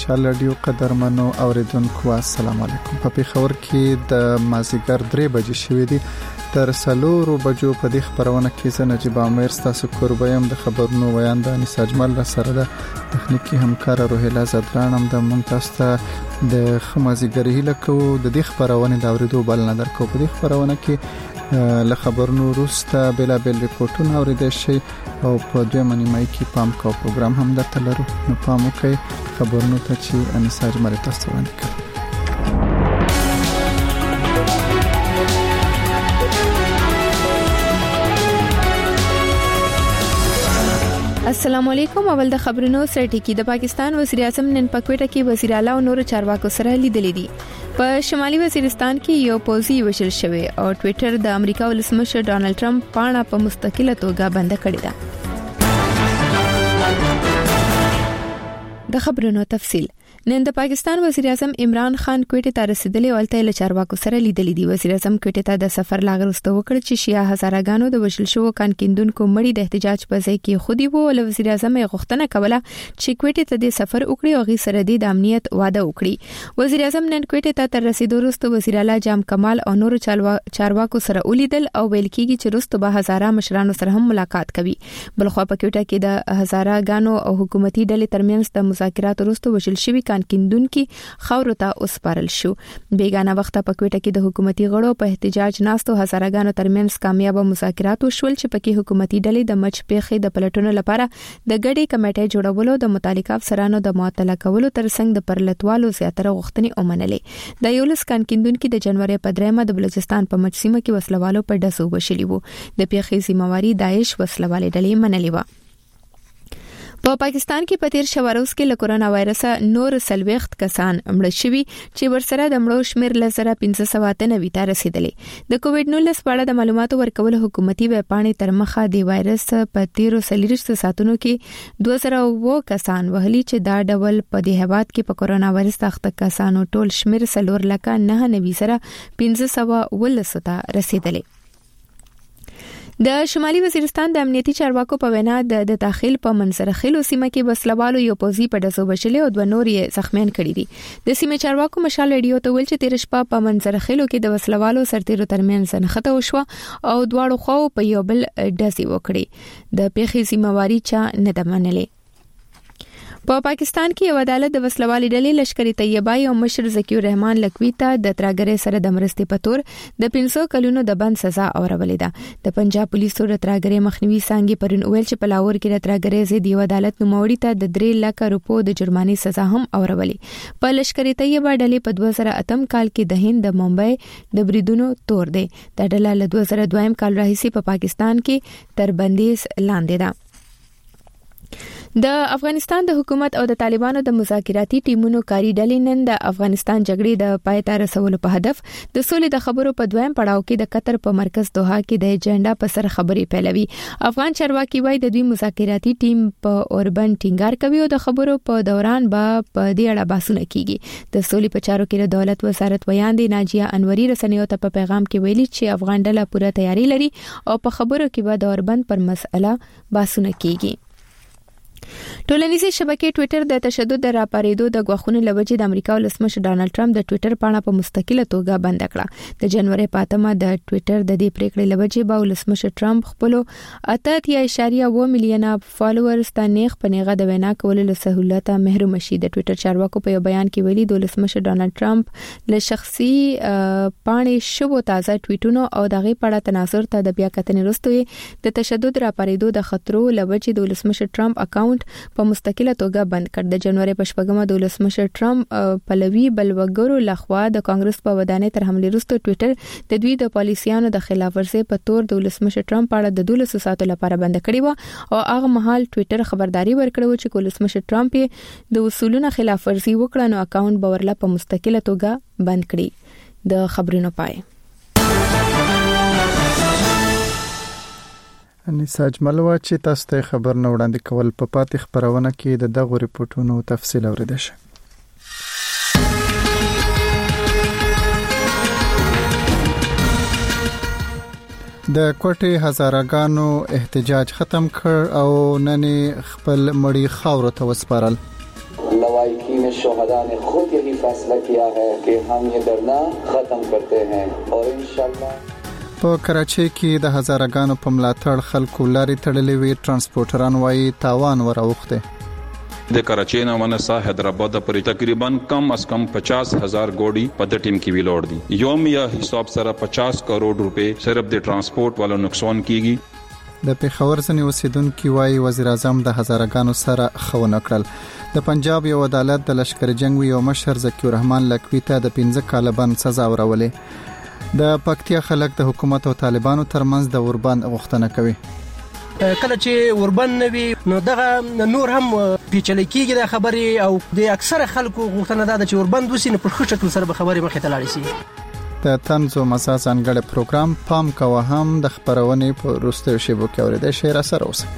مشال رادیو قدرمنو اوریدونکو السلام علیکم. په پیښور کې د مازیګر 3 بجې شوې دي. تر 4 بجو په دې خبرونه کې زه نجيب عامر تاسو کوربایم د خبرونو ویاند نساجمل را سره د تخنیکی همکار روهیلا زدرانم د مونږ د خمازیګر هیله کو د دې خبرونه د اوریدو بل نه درکو. په دې خبرونه کې له خبرونو وروسته بلابل ریپورتونه اوریدل شي او په دوه منیمای کې پام کو پروګرام هم درته لرو. نو پام وکړئ خبرونو ته چې انساجمل تاسو وړاندې کوي. السلام علیکم. اول د خبرونو سره ټکی. د پاکستان وزیر اعظم نن په کوټه کې وزیر اعلی او نور چارواکو سره لیدلې دي. په شمالي وزیرستان کې یو پوځي وشل شوی او ټوئیټر د امریکا ولسمشر ډانلډ ټرمپ پاڼه په مستقله توګه بند کړې ده. د خبرونو تفصیل. نن د پاکستان وزیر اعظم عمران خان کوټه ته رسیدلی او الته له چارواکو سره لیدلې دي. وزیر اعظم کوټه ته د سفر لاغرسته وکړ چې شیا هزارګانو د وشل شو کان کیندونکو مړي د احتجاج په ځای کې خودي وو. له وزیر اعظم غوښتنه کوله چې کوټه ته د سفر وکړي او غي سره د امنیت وعده وکړي. وزیر اعظم نن کوټه ته تر رسیدو وروسته وزیر اعلی جام کمال او نور چارواکو سره ولیدل او ویل کیږي چې وروسته به هزاره مشرانو سره هم ملاقات کوي. بلخوا په کوټه کې د هزارګانو او حکومتي ډلې ترمنځ د مذاکرات وروسته وشل شوی کان کیندونکو خاورو ته اوسپارل شو. بیگانه وخت په کوټه کې د حکومتي غړو په احتجاج ناستو هزارګانو ترمنځ کامیاب مذاکرات وشول چې پکې حکومتي ډلې د مچ پیخي د پلټونو لپاره د ګډي کمیټې جوړولو د متعلقه افسرانو د معطله کولو ترڅنګ د پرلتوالو زیاتره غوښتنې ومنلې. د یولس کان کیندونکو د جنوري په 3 د بلوچستان په مجسمه کې وسلوالو په دسو وشلي وو. د پیخي ذمہواری داعش وسلوالې ډلې منلې و. په پاکستان کې په تیر شوروز کې له کورونا وایرس نور سلويخت کسان مړ شوي چې ورسره د مړو شمیر لزره 1593 ته رسیدلې. د کووډ 19 په اړه د معلوماتو ورکول حکومتي ویبپاڼې تر مخه د وایرس په 13 ساعتونو کې 2000 کسان وهلي چې دا ډول په دې هواد کې په کورونا وایرس تخته کسانو ټول شمیر 4,990 سره 1512 ته رسیدلې. د شمالي وزیرستان د امنیتي چارواکو په وینا د داخل په منځرخیلو سیمه کې وسلوالو یو پوځي په دسو بشلې او 2 نور یې زخمیان کړي دي. د سیمه چارواکو مشال رادیو ته ویل چې تیر شپه په منځرخیلو کې د وسلوالو سرتیرو ترمنځ نښته وشو او دواړو خو په یو بل ډزې وکړي. د پیښې ذمہواری چا نه ده منلې. په پاکستان کې یو عدالت د وسلوالې ډلې لشکري طیبه او مشر ذکی الرحمن لکوي ته د تراګرې سره د مرستې په تور د 500 کلونو د بند سزا اورولې ده. د پنجاب پولیسو د تراګرې مخنیوي څنګه پرون ویل چې په لاهور کې د تراګرې زید یو عدالت نوموړي ته د 3 لک روپو د جرماني سزا هم اورولې. په لشکري طیبه ډلې په 2008 کال کې د هند د ممبئی د بریدونو تور دی. د ډله له 2002 کال راهیسې په پاکستان کې تر بندیز لاندې ده. د افغانستان د حکومت او د طالبانو د مذاکراتي ټیمونو کاری ډلې نن د افغانستان جګړې د پای ته رسولو په هدف د سولې د خبرو په دویم پړاو کې د قطر په مرکز دوحه کې د ایجنډا په سر خبرې پیلوي. افغان چارواکي وایي د دوی مذاکراتي ټیم په اوربن ټینګار کوي او د خبرو په دوران به په دې اړه بحثونه کیږي. د سولې په چارو کې د دولت وزارت ویاندې ناجیه انوري رسنیو ته په پیغام کې ویلي چې افغان ډله پوره تیاری لري او په خبرو کې به د اوربن پر مسله بحثونه کیږي. ټولنیزې شبکې ټوئیټر د تشدد د راپاریدو د غوښتنې لوجې د امریکا ولسمشر ډانلډ ټرمپ د ټوئیټر پاڼه په مستقله توګه بند کړه. د جنوري په 8 د ټوئیټر د دې پریکړې لوجې به ولسمشر ټرمپ خپل 8.2 میلیونه فالوورز ته نیغ په نیغه د وینا کولو له سہولت محروم شي. د ټوئیټر چارواکو په یو بیان کې ویلي د ولسمشر ډانلډ ټرمپ له شخصي پاڼې شوو تازه ټویټونو او دغه پړه تناظر ته د بیا کتنې وروسته د تشدد راپاریدو د خطرو لوجې د ولسمشر ټرمپ اکاونټ په مستقله توګه بند کړ. د جنوري په 8 د ولسمشر ټرمپ پلوي بلوګرو لخوا د کانګرس په ودانۍ تر حمله وروسته ټوئیټر د دوی د پالیسیانو د خلاف ورزي په تور د ولسمشر ټرمپ اړه د 12 ساعتو لپاره بند کړی و او هغه مهال ټوئیټر خبرداري ورکړه چې ولسمشر ټرمپ د اصولونو خلاف ورزي وکړه نو اکاونټ به ورله په مستقله توګه بند کړي. د خبرونو پای انیسا اجمل وا چې تاسو ته خبر نه وړاندې کول په پاتې خبرونه کې د دغه ریپورتونو تفصیل اوریدل شي. د کوټې هزارګانو احتجاج ختم کړ او نن خپل مړی خاور ته وسپارل. لوایکی में शोहदा ने खुद यही फैसला किया है कि हम ये डरना खत्म करते हैं और इंशाल्लाह په کراچۍ کې د هزارګانو په ملاتړ خلکو لاري تړلې وي. ترانسپورټران وايي تاوان وراوخته. د کراچۍ نه ونسا حیدرآباد پر تقریبا کم از کم 50,000 گوڑی په د ټیم کې ویلوړ دي. یومیا حساب سره 50 کروڑ روپے صرف د ترانسپورټ والو نقصان کیږي. د پیښور ځنې اوسیدونکو وايي وزیر اعظم د هزارګانو سره خونه کړل. د پنجاب یو عدالت د لشکر جنگ یو مشر ذکی الرحمن لکوی ته د 15 کال بند سزا ورولې. د پکتیا خلک د حکومت او طالبانو ترمنځ د اوربند غوښتنه کوي. کله چې اوربند نوي نو دغه نور هم پیچلې کیږي د خبرې او د اکثر خلکو غوښتنه ده چې اوربند وسی نه پر خښه ټول سره به خبرې مخې ته لاړ شي. د طنز او مزاح ځانګړی پروګرام پام کوه هم د خبرونې په وروستیو شیبو کې اورېدای شئ. را سره اوسئ.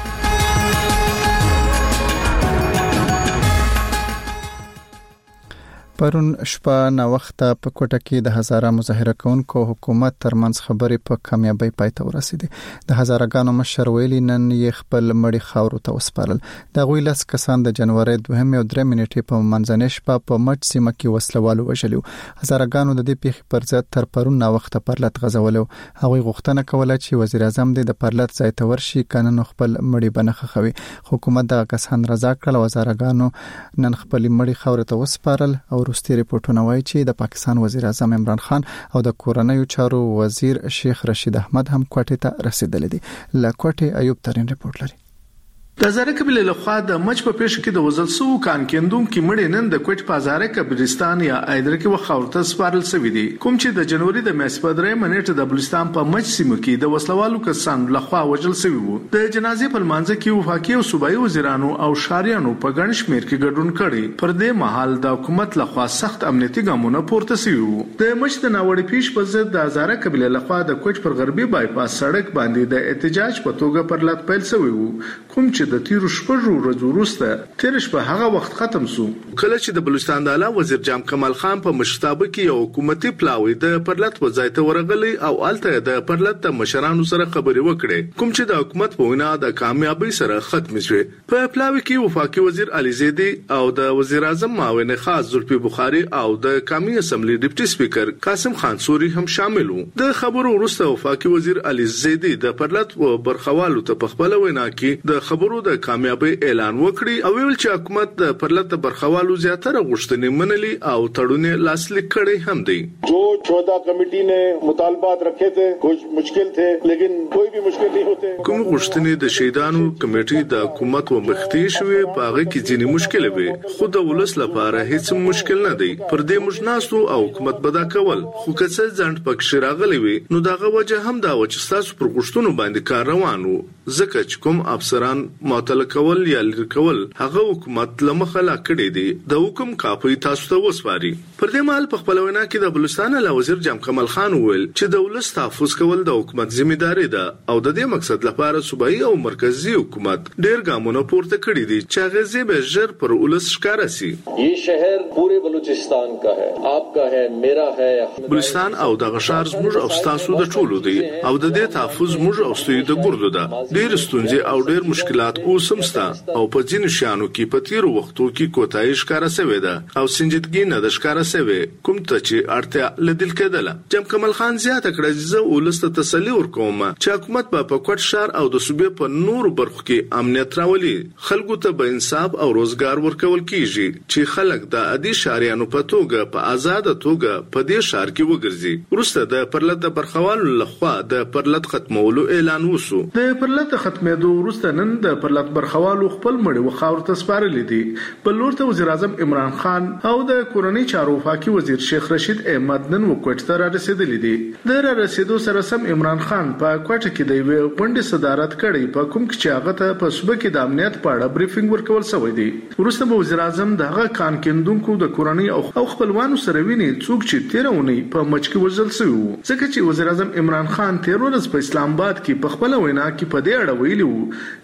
پرون شپه نا وخته په کوټه کې د هزاره مظاهره کوونکو حکومت ترمنځ خبرې په کامیابی پای ته ورسېدې. د هزارګانو مشر ویلي نن یې خپل مړی خاورو ته وسپارل. د غوی لاس کسان د جنوري 2 او 3 منټې په منځنۍ شپه په مټ سیمه کې وسلوالو وژلو. هزارګانو د دې پیښې پر ضد تر پرون نا وخته پرلط غزولو. هغوی غوښتنه کوله چې وزیر اعظم د پرلط ځای ته ورشي کنه خپل مړی بنخه خوي. حکومت د کسان رضا کړل. هزارګانو نن خپل مړی خاورو ته وسپارل او وروستي ریپورتونه وایي چې د پاکستان وزیر اعظم عمران خان او د کورنیو چارو وزیر شیخ رشید احمد هم کوټه ته رسیدل دي. له کوټه ایوب ترين ریپورت لري. د هزاره قبیله لخوا د مچ په پیښه کې د وزل سو کان کېندون کې مړې نن د کوټ په هزاره قبرستان یا ایدر کې وخاورته سپارل شوې دي. کوم چې د جنوري د میاشتې په 3 منټه د بلوچستان په مچ سیمه کې د وسلوالو کسان لخوا وژل شوی وو. د جنازې په منځ کې وفاقي او صوبایي وزیرانو او شاریانو په ګڼ شمېر کې ګډون کړي. پر دې مهال د حکومت لخوا سخت امنیتي ګامونه پورته شوي وو. د مچ د ناوړي پیښ په ضد د هزاره قبیله لخوا د کوټ پر غربي بایپاس سړک باندې د احتجاج په توګه پرلط پیل شوی وو. کوم چې د تیرو شپږو ورځو وروسته تیر شپه هغه وخت ختم شو کله چې د بلوچستان د اعلی وزیر جام کمال خان په مشرتابه کې یو حکومتي پلاوی د پرلط وځای ته ورغلی او الته د پرلط د مشرانو سره خبرې وکړې. کوم چې د حکومت په وینا د کامیابی سره ختم شوه. په پلاوی کې وفاقي وزیر علي زیدی او د وزیر اعظم معاون خاص زلفي بخاري او د قومي اسمبلی ډیپټي سپیکر قاسم خان سوري هم شامل وو. د خبرو وروسته وفاقي وزیر علي زیدی د پرلط و برخوالو ته په خپل وینا کې د خبرو د کامیابی اعلان وکړي او ویل چې حکومت د پرلط برخوالو زیاتره غوښتنې منلي او تړونونه لاسلیک کړي هم دي. जो 14 कमेटी ने मुतालबात रखे थे कुछ मुश्किल थे लेकिन कोई भी मुश्किल नहीं होते. کوم غوښتنې د شهیدانو کمیټې د حکومت و مختی شوې پاغه کې ځینې مشکل وي خو د ولس لپاره هیڅ مشکل نه دی. پر دې مجناسو او حکومت بدا کول خو کڅ ځند پکې راغلي وي نو داغه وجه هم دا و چې تاسو پر غوښتنو باندې کار روانو ځکه چې کوم افسران معطل کول یا لری کول هغه حکومت لمخه لا کړی دی د حکم کاپي تاسو ته وسپاري. پر دې مال په خپل وینا کې د بلوچستان له وزیر جام کمال خان ویل چې د ولس تحفظ کول د حکومت ځمېداري ده او د دې مقصد لپاره صوبایي او مرکزی حکومت ډېر ګامونه پورته کړی دي چې هغه زی به ژر پر ولس ښکارا سي. یہ شهر پورے بلوچستان کا ہے आपका है मेरा है. بلوچستان او د غشار زموږ او تاسو د ټولو دی او د دې تحفظ موږ او ستوي د ګردو ده. ډېر ستونزې او ډېر مشکلات اوسمستا او په ځینو شانو کې په تیرو وختو کې کوتای ښکارا سوي ده او سنجیدګي نه د ښکارا سوي کوم ته چې اړتیا لدل کېدله. جام کمال خان زیاته کړه چې زه ولست تسلی ورکوم چې حکومت په کوټ شهر او د صوبې په نور برخو کې امنیت راولي. خلکو ته به انصاف او روزګار ورکول کیږي چې خلک د عادي شهريانو په توګه په آزاد توګه په دې شهر کې وګرځي. وروسته د پرلط برخوالو لخوا د پرلط ختمولو اعلان وشو. د پرلط ختمېدو وروسته نن د پرلط برخوالو خپل مړی وخاور ته سپارلې دي. په لور ته وزیر اعظم عمران خان او د کورنۍ چارو وفاقي وزیر شیخ رشید احمد نن وکټ ته رسیدلی دي. د رسیدو سره سم عمران خان په کوټه کې د یو غونډې صدارت کړي په کوم چې هغه ته په صوبه کې د امنیت په اړه بریفینګ ورکول شوی دی. وروسته به وزیر اعظم دغه کان کېندونکو د کورنۍ او خپلوانو سره ویني څوک چې تیرونی په مچ کې وژل شوی وو. ځکه چې وزیر اعظم عمران خان تیر ورځ په اسلام آباد کې په خپل وینا کې په دې اړه ویلي وو چې څه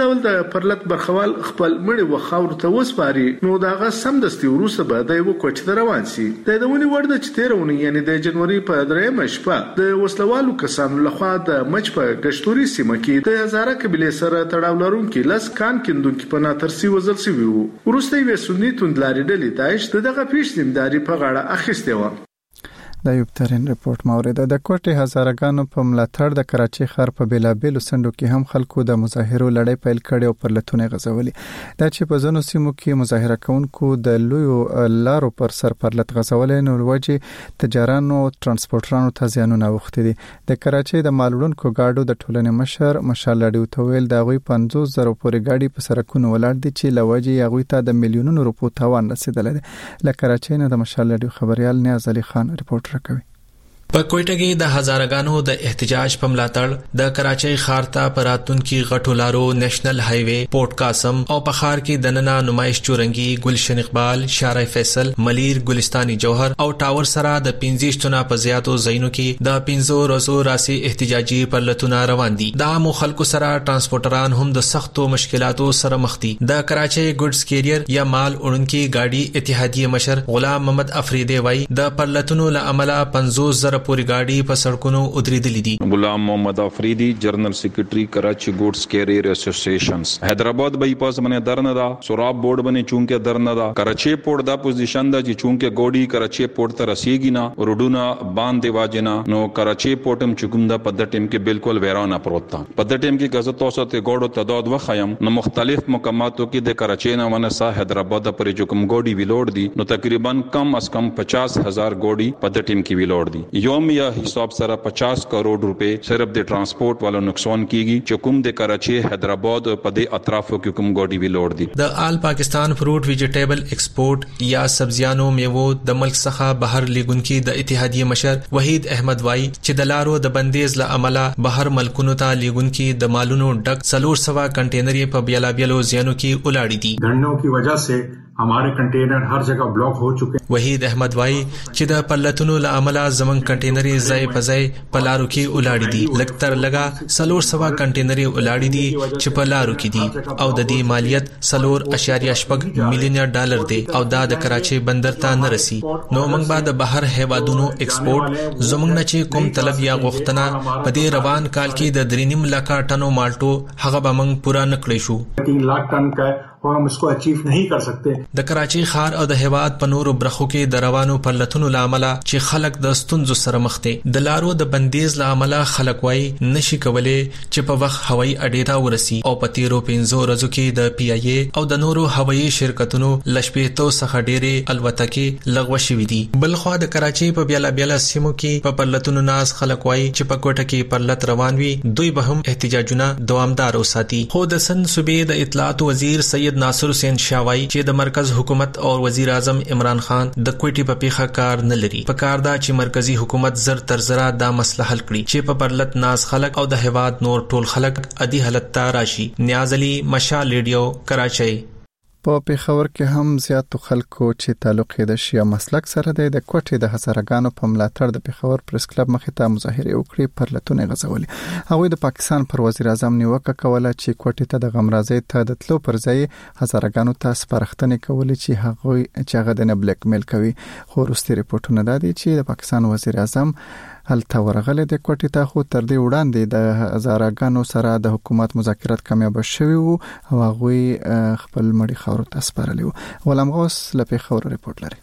ډول د پرلط برخوال خپل مړي و خاور ته وسپاري نو داغه سمدستي وروسته به د یو کوټ ته روان شي. د دونی ورده چې تیرونه یعنی د جنوري په 3 شپه د وسلوالو کسانو لخوا د مچ په گشتوري سیمه کې د هزاره قبيله سره تړاو لرونکي لاس کان کیندونکو په ناترسي وزل شوی وو. ورسته یې سنی توندلاري ډلې داعش دغه پیشنهادي په غاړه اخیسته و. د یو ترين ریپورت مورید د کوټي هزارګانو په ملاتړ د کراچي ښار په بیلابېلو سندو کې هم خلکو د مظاهرو لړۍ پیل کړې او پر لټونه غزولي. دا چې په ځینو سیمو کې مظاهره کوونکو د لویو لارو پر سر پر لټ غزولې نو وجه تجارانو ترانسپورټرانو ته زیانونه وخته دي. د کراچي د مالوړونکو گاډو د ټولنې مشر مشال لډیو تویل دا غوي 50,000 پورې گاډي په سرکونو ولاړ دي چې لوجه یغوي ته د میلیونونو روپو تاوان رسیدل دي. ل کراچي نه د مشال لډیو خبريال نیاز علي خان ریپورت راکوي. په کوټه کې د هزارګانو د احتجاج په ملاتړ د کراچۍ ښار ته پراتونکو غټو لارو نېشنل های وے پورت قاسم او په ښار کې دننه نمائش چورنګي گلشن اقبال شارع فیصل ملیر ګلستاني جوهر او ټاور سره د 15 تنه په زیاتو ځایونو کې د 15 ورځو راسي احتجاجي پرلتونه روان دي. د عامو خلکو سره ترانسپورټران هم د سختو مشکلاتو سره مخ دي. د کراچۍ ګډز کیریئر یا مال اونکي گاډي اتحادیه مشر غلام محمد افریدی وای د پرلتونو له عمله 50,000 پوری گاڑی په سړکونو ودرېدلې دي. غلام محمد افریدی جنرل سیکریټری کراچی ګوډز کیریئر اسوسییشنز حیدرآباد بایپاس باندې درنه دا سوراب بورډ باندې چونکه درنه دا کراچی پورت دا پوزیشن دا چې چونکه ګوډي کراچی پورت ته رسیږي نه ورډونه باندې واجنه نو کراچی پورتم چګم دا په د ټیم کې بالکل ویرانه پروت تا په د ټیم کې غزت اوسته ګوډو تعداد وخایم نو مختلف مقاماتو کې د کراچی نه ونسا حیدرآباد پر چګم ګوډي ویلوډ دي نو تقریبا کم از کم 50,000 ګوډي په د ټیم کې ویلوډ دي. یومیہ حساب سره 50 کروڑ روپے صرف د ټرانسپورت والو نقصان کیږي چې کوم د کراچي حیدرآباد په د اطرافو کې کوم ګاډي ویلوړ دي. د آل پاکستان فروټ ویجیټیبل ایکسپورټ یا سبزیانو میوو د ملک څخه بهر لیګونکي د اتحادیه مشر وحید احمد وای چې د لارو د بندیز له عمله بهر ملکونو ته لیګونکي د مالونو ډک 400 کنټینرې په بیلابیلو ځایونو کې ولاړې دي. دھرنوں کی وجہ سے हमारे कंटेनर हर जगह ब्लॉक हो चुके हैं. वहीद अहमद वाई چې د پلتونو له عمله زمون کنټینرې ځای په ځای په لارو کې ولاړې دي. لکتر لگا 400 کنټینرې ولاړې دي چې په لارو کې دي او د دې مالیت 4.8 میلیون ډالر دی او دا د کراچي بندر ته نه رسی. نو موږ بعد بهر هیوادونو ایکسپورټ زمونږ نه چې کوم طلب یا غوښتنه په دې روان کال کې د 3.5 لک ټنو مالټو هغه به موږ پورا نکړې شو. 3 लाख टन का और हम इसको अचीव नहीं कर सकते. د کراچي ښار او د هیواد په نورو برخو کې د روانو پرلتونو لامل چې خلک د ستونزو سره مخ دي. د لارو د بندیز لامل خلک وای نشي کولای چې په وخت هوایي اډې ته ورسي او په تیرو 15 ورځو کې د پی ای ای او د نورو هوایي شرکتونو لشپېتو څخه ډېرې الوتکې لغوه شوې دي. بلخوا د کراچي په بیلابیل سیمو کې په پرلتونو ناس خلک وای چې په کوټه کې پرلت روان وي دوی به هم احتجاجونه دوامدار وساتي. خو د سن صوبې د اطلاعات وزیر سید ناصر حسین شاوای چې د مرکز حکومت او وزیر اعظم عمران خان د کوټي په پیخه کار نه لري. په کار دا چې مرکزی حکومت زر تر زره دا مسله حل کړي چې په پرلت ناس خلک او د هیواد نور ټول خلک ادي حالت ته راشي. نیاز علي مشال ریډیو کراچۍ. په پیښور کې هم زیاتو خلکو چې تعلق یې د شیا مسلک سره دی د کوټې د هزارګانو په ملاتړ د پیښور پریس کلب مخې ته مظاهره وکړي پر لټونه غزولي. هغه د پاکستان پر وزیر اعظم نیوکه کوله چې کوټې ته د غمرازۍ ته د تلو پر ځای هزارګانو ته سپارښتنه کوله چې هغه د بلیک میل کوي. خو وروستي ریپورتونه دا دي چې د پاکستان وزیر اعظم هلته ورغله د کوټې ته خو تر دې وړاندې د هزارګانو سره د حکومت مذاکرات کامیاب شوي وو او هغه خپل مړي خاور ته سپارلی وو. غلام غوث لپاره خبر ریپورت لري.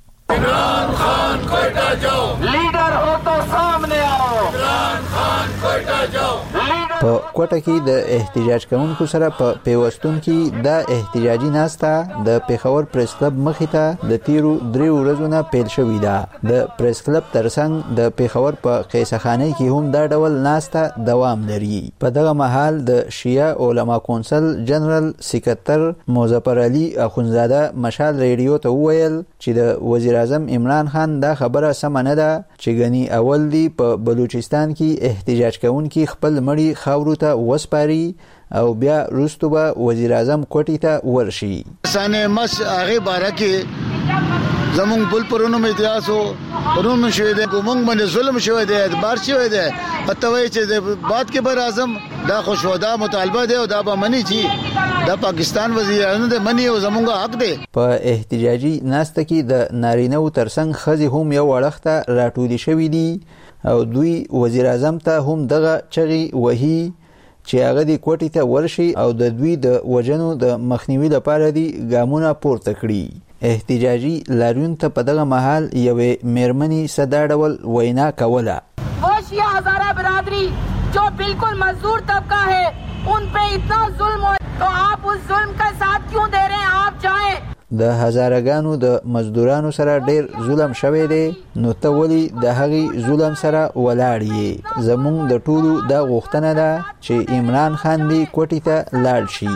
عمران خان کوئٹہ جاؤ لیڈر ہو تو سامنے آؤ. عمران خان کوئٹہ جاؤ. په کوټه کې د احتجاج کوونکو سره په پیوستون کې د احتجاجي ناسته د پیښور پریس کلب مخې ته د تیرو 3 ورځو نه پیل شوې ده. د پریس کلب ترڅنګ د پیښور په قیصخانه کې هم دا ډول ناسته دوام لري. په دغه مهال د شیعه علما کونسل جنرال سکرټر مظفر علي اخونزاده مشال ریډیو ته وویل چې د وزیر اعظم عمران خان دا خبره سم نه ده چې غني اول دی په بلوچستان کې احتجاج کوونکي خپل مړي خاورو ته وسپاري او بیا وروسته به وزیر اعظم کوټې ته ورشي. سانه مس هغه باره کې زمونږ بل پرونو میتیاسو پرونو شوی دی کومنګ باندې ظلم شوی دی اعتبار شوی دی اتوي چې بعد کې بر اعظم دا خوشودا مطالبه دی او دا به منی چې د پاکستان وزیر اعظم د منی او زمونږ حق دی. په احتجاجي ناسته کې د نارینه و ترڅنګ خزي هم یو وړخته راټولي شوی دي او دوی وزیر اعظم ته هم دغه چغي وهي چې هغه د کوټې ته ورشي او د دوی د وجنو د مخنیوي لپاره دي ګامونه پورته کړي. احتجاجي لاریون ته په دغه محل یوې میرمنې صدا ډول وینا کوله. वो शिया हजारा बिरादरी जो बिल्कुल मजदूर तबका है उन पे इतना जुल्म हो तो आप उस जुल्म का साथ क्यों दे रहे हैं? आप जाएं. د هزارګانو د مزدورانو سره ډیر ظلم شوی دی نو ته ولي د هغې ظلم سره ولاړ یې. زمونږ د ټولو دا غوښتنه ده چې عمران خان دې کوټې ته لاړ شي.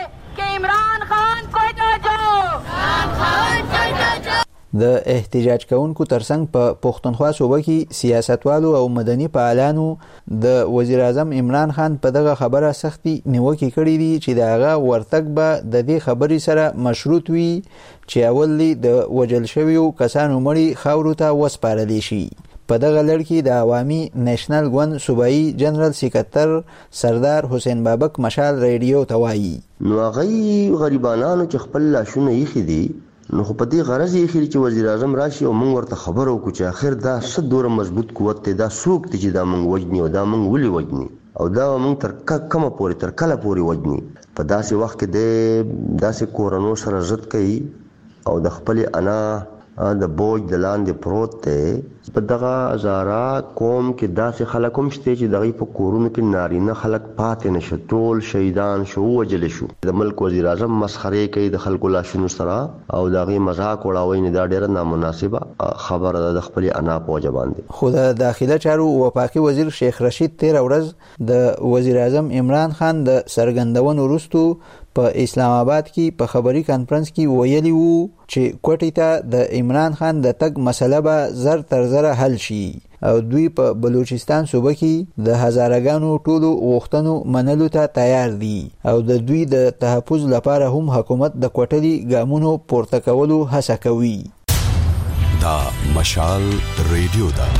د احتجاج کوونکو ترڅنګ په پښتونخوا صوبه کې سیاستوالو او مدني فعالانو د وزیر اعظم عمران خان په دغه خبره سختي نیوکې کړې دي چې د هغه ورتګ به د دې خبرې سره مشروط وي چې اول د وجل شویو کسانو مړي خاورو ته وسپارل شي. په دغه لړ کې د عوامي نېشنل ګوند صوبایي جنرال سکرټر سردار حسین بابک مشال ریډیو ته وایي نو هغه غریبانو چې خپل لاشونه یې خېدي نو خو په دې غرض یې خېری چې وزیر اعظم راشي او موږ ورته خبرو کو چې اخر دا څه دوره مضبوط قوت دی دا سوق دی چې دا موږ وجنی او دا موږ ولي وجنی او دا موږ تر کومه پورې تر کله پورې وجنی. په داسې وخت کې د داسې کورونو سره ضد کوي او د خپل انا د بوج د لاندې پروت دی. په دغه هزاره قوم کې داسې خلک هم شته چې دغه په کورونو کې نارینه خلک پاتې نشو ټول شهیدان شو وجل شو. د ملک وزیر اعظم مسخره کوي د خلکو لاشونو سره او دغه مذاق وړاوي نه دا ډیره نامناسبه خبره ده د خپل انا په وجه باندې. خو د داخله چارو وفاقي وزیر شیخ رشید 13 ورځ د وزیر اعظم عمران خان د سرګندونو وروسته په اسلام آباد کې په خبري کانفرنس کې ویلي وو چې کوټې ته د عمران خان د تګ مسله به زر تر زره حل شي او دوی په بلوچستان صوبه کې د هزارګانو ټولو غوښتنو منلو ته تیار دي او د دوی د تحفظ لپاره هم حکومت د کوټلي ګامونو پورته کولو هڅه کوي. دا مشال ریډیو دا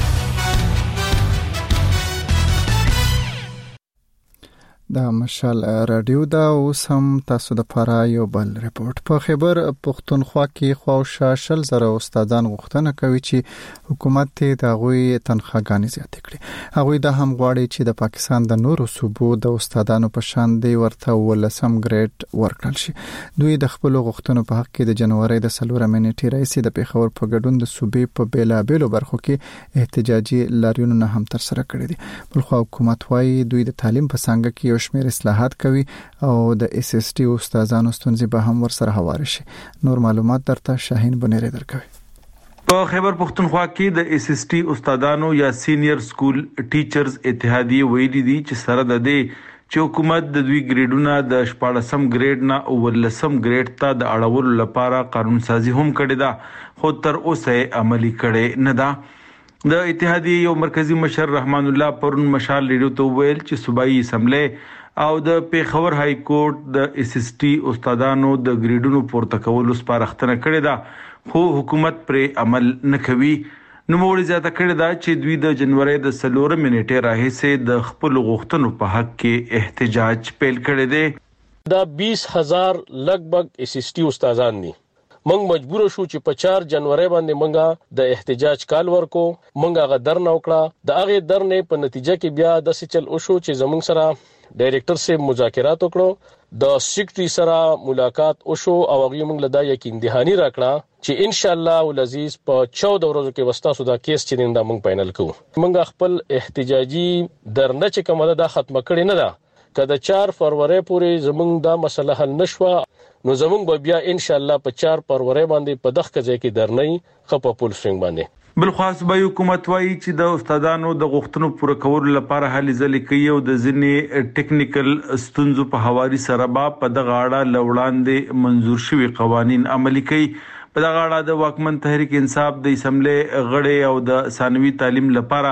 د مشال رادیو دا اوس هم تاسو د پاره یو بل ریپورت. په خیبر پښتونخوا کې خواوشا شل زره استادان غوښتنه کوي چې حکومت ته د غوي تنخواګانې زیاتې کړي. هغوی د هم غواړي چې د پاکستان د نورو صوبو د استادانو په شان دی ورته ولسم ګریډ ورکړل شي. دوی د خپل غوښتنو په حق کې د جنوري د 4 منېټې رئیس د پیښور په ګډون د صوبې په بیلابېلو برخو کې احتجاجي لاریونونه هم تر سره کړي دي. بلخو حکومت وايي دوی د تعلیم په څنګه کې شمیر اصلاحات کوي او د اس اس ټي استادانو ستونزې به هم ورسره هوار شي. نور معلومات درته شاهین بنيري درکوي. په خیبر پښتونخوا کې د اس اس ټي استادانو یا سینیئر سکول ټیچرز اتحادیه ویلي دي چې سره د دې چې حکومت د دوی ګریډونه د 14م ګریډ نه او 15م ګریډ ته د اړولو لپاره قانون سازي هم کړې ده خو تر اوسه عملی کړي نه ده. د اتحادیه یو مرکزی مشر رحمان الله پرون مشال ریډیو ته ویل چې صوبایي اسمبلی او د پیښور های کورټ د اس اس ټي استادانو د ګریډونو پورته کولو سپارښتنه کړې ده خو حکومت پر عمل نه کوي. نو موږ زیاته کړې ده چې دوی د جنوري د 4 منېټې راهیسې د خپل غوښتنو په حق کې احتجاج پیل کړی دی. دا 20000 لګبګ اس اس ټي استادان دي. منګ مجبور شو چې په 4 جنوري باندې منګه د احتجاج کال ورکو منګه غدر نو کړه. د هغه در نه په نتیجه کې بیا د سچل او شو چې زمونږ سره ډایریکټر سے مذاکرات وکړو د سیکریټری سره ملاقات وشو او هغه موږ له دا یقین دهانی راکړه چې ان شاء الله ولعزیز په 14 ورځو کې وستا سودا کیس چې دا موږ فائنل کوو. موږ خپل احتجاجي درنه چې کومه دا ختمه کړې نه ده. کله 4 فروری پورې زمونږ دا مسله حل نشوه نو زمونږ به بیا ان شاء الله په 4 فروری باندې په دغه ځای کې درنې خپل پول سټرینګ باندې. بلخواس به حکومت وایي چې د استادانو د غوښتنو پوره کولو لپاره هلې ځلې کوي او د ځینې ټیکنیکل ستونزو په حواله سره به په دغه اړه لوړاندې منزور شوي قوانين عملي کوي. په دغه اړه د واکمن تحریک انصاف د اسمبلی غړي او د ثانوي تعلیم لپاره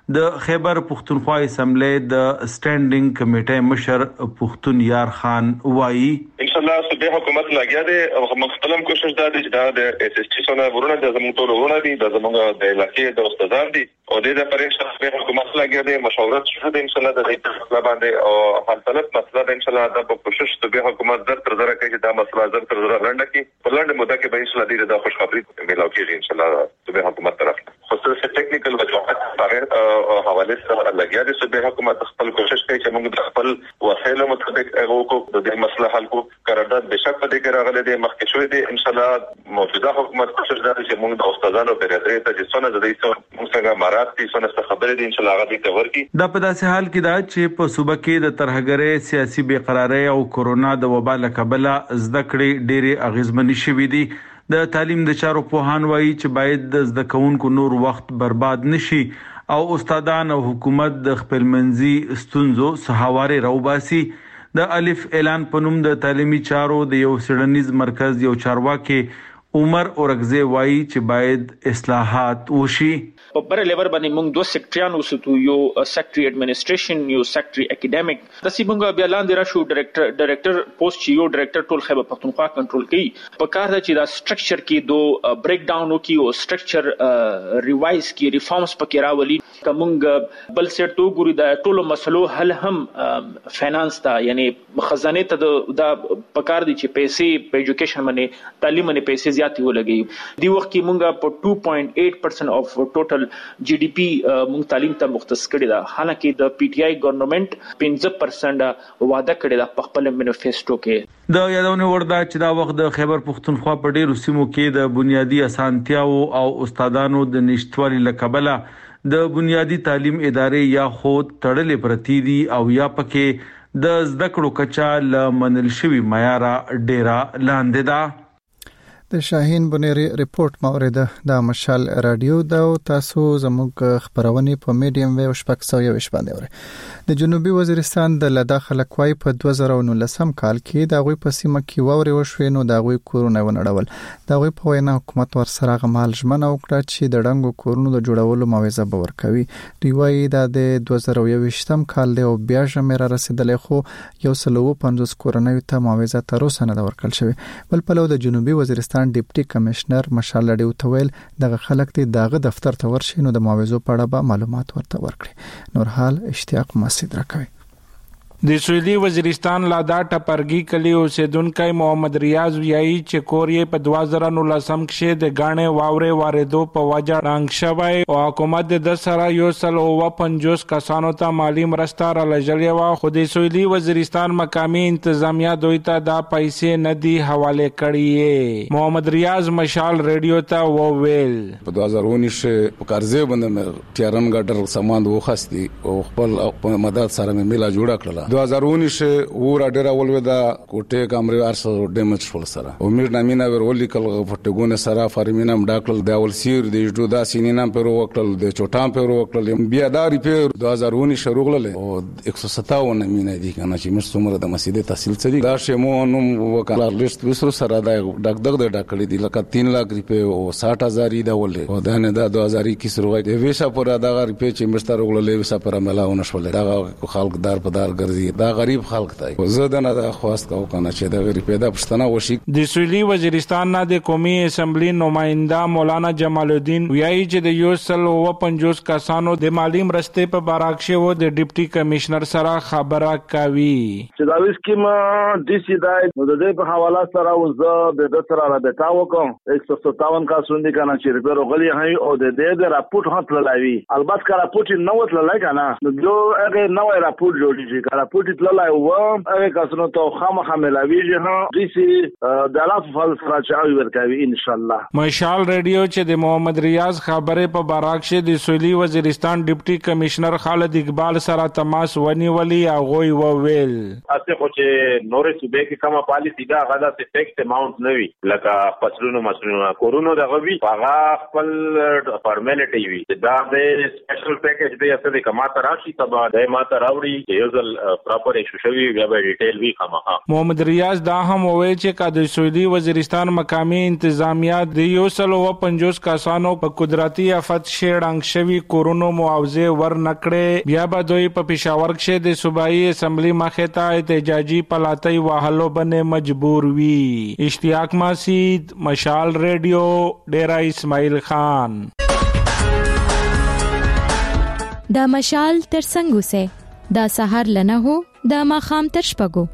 د خیبر پختونخوا اسمبلی د سټینډینګ کمیټې مشر پختون یار خان وایي ان شاء الله صوبې حکومت لګیا دی او مختلف کوشش دا دی چې د اس اس ټي سونه ورونه د زموږ ټول ورونه دي د زموږ د علاقې د استادان دي او د پرېښه صوبې حکومت لګیا دی مشاورت شوه د ان شاء الله د دې مسله باندې او حلطلب مسله د ان شاء الله د کوشش صوبې حکومت زر تر زر کوي چې دا مسله زر تر زر لنډه کی په لنډه موده کې به ان شاء الله د خوشخبری ملاو کېږي ان شاء الله صوبې حکومت طرف خصوصي ټیکنیکل وجوهات بغیر حواله سره لګیا دي صوبې حکومت خپل کوشش کوي چې موږ د خپل وسایلو مطابق هغه کو د دې مسله حل کو قرارداد بشک په دې کې راغلي دي مخکې شوې دي ان شاء الله موجوده حکومت کوشش کوي چې موږ د استادانو په رضایت ته چې څونه د دې څو څنګه مراد دي څونه خبرې دي ان شاء الله هغه دې کور کی دا په داسې حال کې دا چې په صوبه کې د ترهګرۍ سیاسي بې قراری او کورونا د وبا له کبله زده کړې ډېرې اغیزمنې شوې دي د تعلیم د چارو پوهان وایي چې باید د زده کوونکو نور وخت برباد نشي او استادان او حکومت د خپلمنځي ستونزو سهاواري راوباسي د الف اعلان په نوم د تعلیمي چارو د یو سړنیز مرکز یو چارواکي عمر اورغزی وایي چې باید اصلاحات وشي په بر لیور باندې موږ دوه سیکټریان وساتو یو سیکټری ایڈمنسټریشن یو سیکټری اکیډمیک د سیمونګه بیا لاندې راشو ډایریکټر پوسټ چې یو ډایریکټر ټول خیبر پختونخوا کنټرول کوي په کار ده چې دا سټرکچر کې دو بریک ډاون وکي او سټرکچر ریوایز کی ریفارمز پکې راولي کومګ بل سیټ تو ګوري د ټولو مسلو حل هم فینانس ته یعنی خزانه ته دا پکار دي چې پیسې په ایجوکیشن باندې تعلیم باندې پیسې زیاتې ولګي دی وخت کې مونږه په 2.8% اف ټوټل جی ډی پی مونږ تعلیم ته مختص کړی دا حالانکه د پی ټی آی ګورنمنت 15% وعده کړی دا په خپل منیفیسټو کې د یادونه وردا چې دا وخت د خیبر پختونخوا په ډیرو سیمو کې د بنیادی اسانتیاو او استادانو د نشټوالي لکبله د بنیادی تعلیم ادارې یا خود تړلې پرتی دي او یا پکې د زده کړو کچا ل منل شوی معیار ډیره لاندې ده د شاهین بنيري ریپورت مورده د مشال رادیو دا تاسو زموږ خبرونه په میډیم ویو شپږ سو یو شپه دی د جنوبي وزیرستان د لدا خلکوای په 2019 کال کې د غوي په سیمه کې ووري وشوي نو د غوي کورونه ونړول د غوي په وینا حکومت ور سره غمال ژمنه وکړه چې د ډنګو کورونو د جوړولو موعظه به ورکوي دی وایي د 2021 کال دی او بیا شمیر رسیدلې خو 150 کورنۍ ته موعظه تر اوسه نه ورکړل شوی بل په لور د جنوبي وزیرستان ډیپټي کمشنر مشال لډیو تویل دغه خلک دغه دفتر ته ورشي نو د موعظو په اړه به معلومات ورته ورکړي نور حال اشتیاق مسجد راکوي د سویلي وزیرستان لادا ټپرګي کلی اوسیدونکو محمد ریاض ویایي چې کورې په 2019 کې د غاڼې واورې واردو په وجه رنګ شوی او حکومت د سره 150 کسانو ته مالی مرسته را لږلې و خو د سویلي وزیرستان مقامی انتظامیه دوی ته دا پیسې نه دی حواله کړې محمد ریاض مشال ریډیو ته وویل په 2019 په قرضې باندې تیارن ګټر سامان وخاستي او خپل مدد سره ملا جوړه کړل 2019 ور ډیر اول ودا کوټه کمرې ارسو ډیمیج شول سره امید نامینه ور ولي کل فټګونه سره فارمینم ډاکل د اول سیر د جوړ دا سینینم پر وکړل د چوټام پر وکړل بیا دا ریپیر 2019 شروع غلل او 157 نامینه دي کنه چې مش څومره د مسجد تحصیل سری دا شمو نو وکړه لیست وسرو سره دا دغ ډاکل دي لکه 3 لک ریپیر او 60000 دا ولې او دا نه دا 2021 سره د ویسا پر دا ریپیر چې مستر غلل ویسا پر ملاونه شول دا خلک دار په دار دا غریب خلک دی زه د نه د خواست کو کنه چې د غریب پیدا پښتنه وشي د سویلي وزیرستان نه د قومي اسمبلی نمائنده مولانا جمال الدین ویایي چې د 150 کسانو د مالی مرستې په باراکشه و د ډیپټي کمشنر سره خبره کوي چې دا وسکیم د سی دای نو د دې په حواله سره وزه د سره رابطه وکم 157 کسان دي کنه چې ریپر غلي هي او د دې د راپورټ هات للاوي البته کا راپورټ نو وت لای کنه نو جو هغه نو راپورټ جوړیږي راپورټ تللای و هغه کسانو ته خامخا ملاویږي ها دسی د الاف فلسفه چاوي ورکوي ان شاء الله مشال ریډیو چې د محمد ریاض خبره په باراکشه د سویلي وزیرستان ډیپټي کمشنر خالد اقبال سره تماس ونیولي هغه وویل اته خو چې نورې صوبې کې کومه پالیسی دا غدا ته فیکس اماونت نوي لکه فصلونو مسلونو کورونو د غوي هغه خپل فارمالیټي وي دا د سپیشل سپیشل پیکج دی څه د کماته راشي تبا د ماته راوړي یو ځل پراپر ایشو شوی بیا به ډیټیل وی خامخا. محمد ریاض دا هم وویل چې کا د سعودي وزیرستان مقامی انتظامیه د 150 کسانو په قدرتي آفت شړنګ شوی کورونو معاوضه ورنکړي بیا به دوی په پېښور کې د صوبایي اسمبلی مخې ته احتجاجي پلاتۍ وهلو باندې مجبور وي. اشتیاق مسعود، مشال ریډیو، ډیرا اسماعیل خان. دا مشال تر څنګه سه دا سحر لنه هو دا ماخام تر شپګو.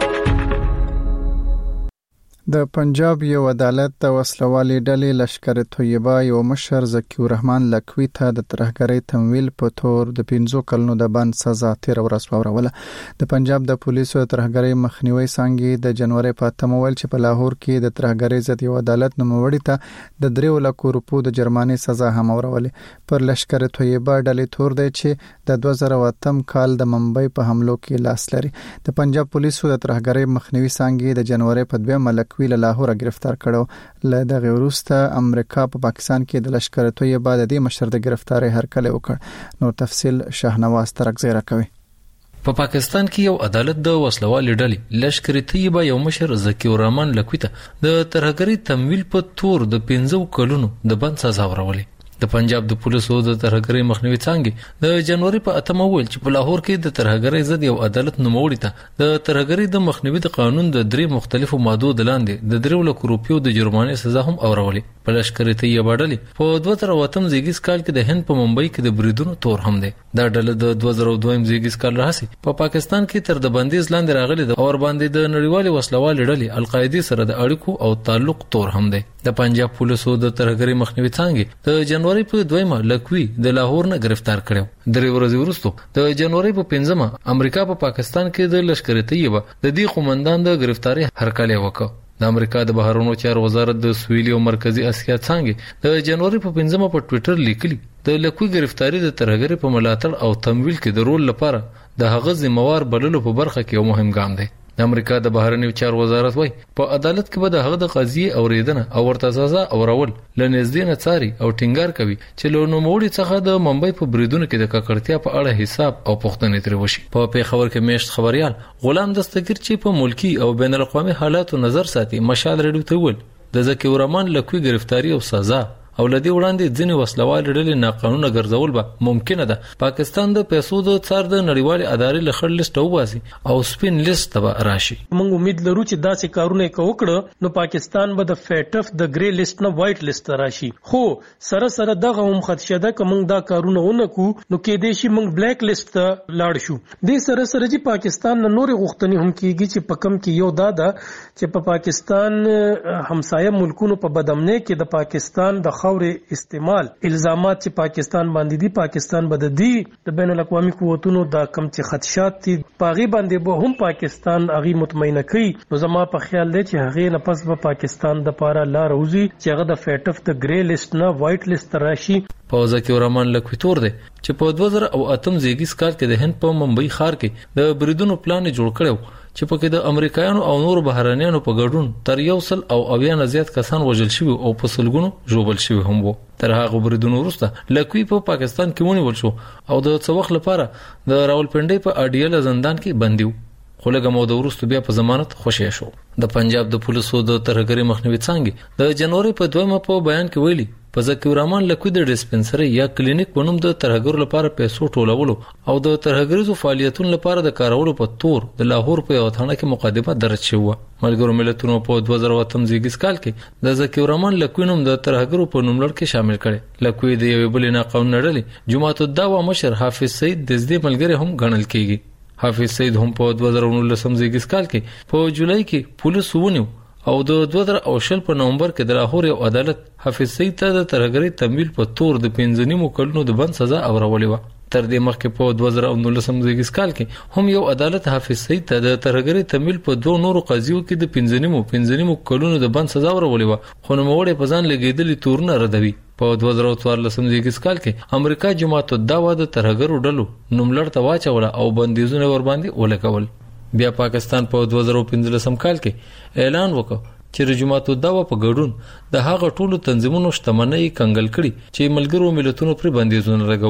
د پنجاب یو عدالت د وسلوالي ډلې لشکر طیبه یو مشر ذکی الرحمن لکوي ته د ترهګرۍ تمویل په تور د 15 کلونو د بند سزا تیر ورځ وروله. د پنجاب د پولیسو ترهګرۍ مخنیوي څنګه د جنوري په تمویل چې په لاهور کې د ترهګرۍ ضد یو عدالت نوموړي ته د 3 لک روپو د جرماني سزا هم وروله. پر لشکر طیبه ډلې تور دی چې د 2008 کال د ممبئی په حملو کې لاس لري. د پنجاب پولیسو د ترهګرۍ مخنیوي څنګه د جنوري په 2 ملک ویل لاهور گرفتار کړو. له دغه وروسته امریکا په پاکستان کې د لشکر طیبه د دې مشر د گرفتاری هرکلی وکړ. نو تفصیل شاهنواز ترکزی راکوي. په پاکستان کې یو عدالت د وسلوالي ډلې لشکر طیبه یو مشر ذکی الرحمن لکوي ته د ترهګرۍ تمویل په تور د 15 کلونو د بند سزا ورولې. د پنجاب د پولیسو د ترهګرۍ مخنیوي څنګه د جنوري په 8 ویل چې په لاهور کې د ترهګرۍ ضد یو عدالت نوموړي ته د ترهګرۍ د مخنیوي د قانون د 3 مختلفو مادو د لاندې د 3 لک روپیو د جرمانې سزا هم اورولې. په لشکر طیبه ډلې په 2008 زیږیز کال کې د هند په ممبئی کې د بریدونو تور هم دی. دا ډله د 2002 زیږیز کال راهسي په پاکستان کې تر د بندیز لاندې راغلي د اور باندې د نړیوالې وسلوالي ډلې القاعده سره د اړیکو او تعلق تور هم دی. د پنجاب پولیسو د ترهګرۍ مخنیوي څنګه د جنوري په 2 لکوي د لاهور نه گرفتار کړو. 3 ورځې وروسته د جنوري په 15 امریکا په پاکستان کې د لشکر طیبه د دې قومندان د گرفتاری هرکلی وکړ. د امریکا د بهرونو چارو وزارت د سویلي او مرکزی اسیا څنګه د جنوري په 15 په ټوئیټر لیکلي د لکوي گرفتاری د ترهګرۍ په ملاتړ او تمویل کې د رول لپاره د هغه ذمہوار بللو په برخه کې یو مهم ګام دی. د امریکا د بهرنیو چارو وزارت وایي په عدالت کې به د هغه د قضیې اوریدنه او ورته سزا اورول لنږدې نه څاري او ټینګار کوي چې له نوموړي څخه د ممبئی په بریدونو کې د ککړتیا په اړه حساب او پوښتنې ترې وشي. په پیښور کې میشت خبريال غلام دستگیر چې په ملکی او بین الاقوامي حالاتو نظر ساتي مشال ریډیو ته ویل د ذکی الرحمن لکوي گرفتاری او سزا او لدی وړاندې ځینې وسلوال ډلې ناقانونه ګرځول به ممکنه ده پاکستان د پیسو د څار د نړیوال ادارې لخر لیست وباسي او سپین لیست به راشي. موږ امید لرو چې داسې کارونه وکړو نو پاکستان به د فیټف د ګری لیست نه وایټ لیست راشي. خو سره سره دغه هم خدشه ده چې موږ دا کارونه ونکو نو کې دې شي موږ بلیک لیست ته لاړ شو. د سره سره چې پاکستان نه نور غوښتنې هم کیږي چې په کم کې یو دا ده چې په پاکستان همسایه ملکونو په بدامنۍ کې د پاکستان د خاورې استعمال الزامات چې پاکستان باندې دي پاکستان به د بین الاقوامي قوتونو د کم چې خدشات دي پاغي باندې به هم پاکستان اغي مطمئنه کوي. نو زما په خیال دی چې هغه نه پس به پاکستان د پاره لار وزي چې هغه د فیټف د ګری لیست نه وایټ لیست راشي. په ذکی الرحمن لکوي تور دی چې په 2008 زیږیز کال کې د هند په ممبئی ښار کې د بریدونو پلان جوړ کړو چې پکې د امریکایانو او نور بهرانيانو په ګډون تر 100 نه زیات کسان وژل شوي او په سلګونو ژوبل شوي هم وو. تر هغه بریدونو وروسته لکوي په پاکستان کې ونیول شو او د څه وخت لپاره د راولپنډي په اډیاله زندان کې بندي و. خو لږه موده وروسته بیا په ضمانت خوشی شو. د پنجاب د پولیسو د ترهګرۍ مخنیوي څنګه د جنوري په 2 په بیان کې ویلي په ذکی الرحمن لکوي د ډیسپنسري یا کلینیک په نوم د ترهګرو لپاره پیسو ټولولو او د ترهګریزو فعالیتونو لپاره د کارولو په تور د لاهور په یو ثانه کې مقدمه درج شوه. ملګرو ملتونو په 2008 زیږیز کال کې د ذکی الرحمن لکوي نوم د ترهګرو په نوملړ کې شامل کړي. لکوي د یو بل نه قانون ډلې جماعت الدعوه مشر حافظ سعید د دې ملګری هم ګڼل کیږي. حافظ سعید هم په 2019 زیږیز کال کې په جولای کې پولیس ونیو او د 2020 په نومبر کې د لاهور یو عدالت حافظ سعید ته د ترهګرۍ تمویل په تور د 15 کلونو د بند سزا اورولې و. تر دې مخکې په 2019 زیږیز کال کې هم یو عدالت حافظ سعید ته د ترهګرۍ تمویل په 2 نورو قضیو کې د 15 کلونو د بند سزا اورولې و. خو نوموړی په ځان لګیدلې تورونه ردوي. په 2014 زیږیز کال کې امریکا جماعت الدعوه د ترهګرو ډلو نوملړ ته واچوله او بندیزونه ور باندې ولګول. بیا پاکستان په 2015 کال کې اعلان وکړ چې جماعت الدعوه په ګډون د هغه ټولو تنظیمونو شتمنۍ کنګل کړي چې ملګرو ملتونو پر بندیزونه لګولي.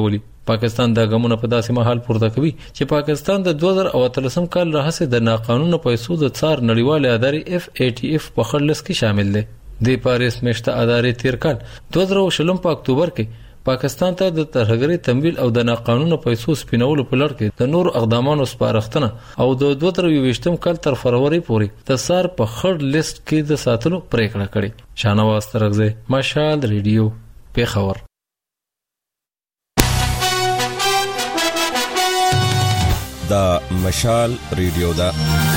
پاکستان دا ګامونه په داسې مهال پورته کوي چې پاکستان د 2013 کال راهیسې د ناقانونه پیسو د څار نړیوال ادارې FATF په خړلس کې شامل دی. د پاریس مشته ادارې تیر کال 2020 په اکتوبر کې پاکستان ته د ترهګرۍ تمویل او د ناقانونه پیسو سپینولو په لړ کې د نور اقداماتو سپارښتنه او د 2020 کال تر فروری پورې د سار په خړ لیست کې د ساتلو پریکړه کړې. شاهنواز ترغزی، مشال ریډیو، پیښور. دا مشال ریډیو دا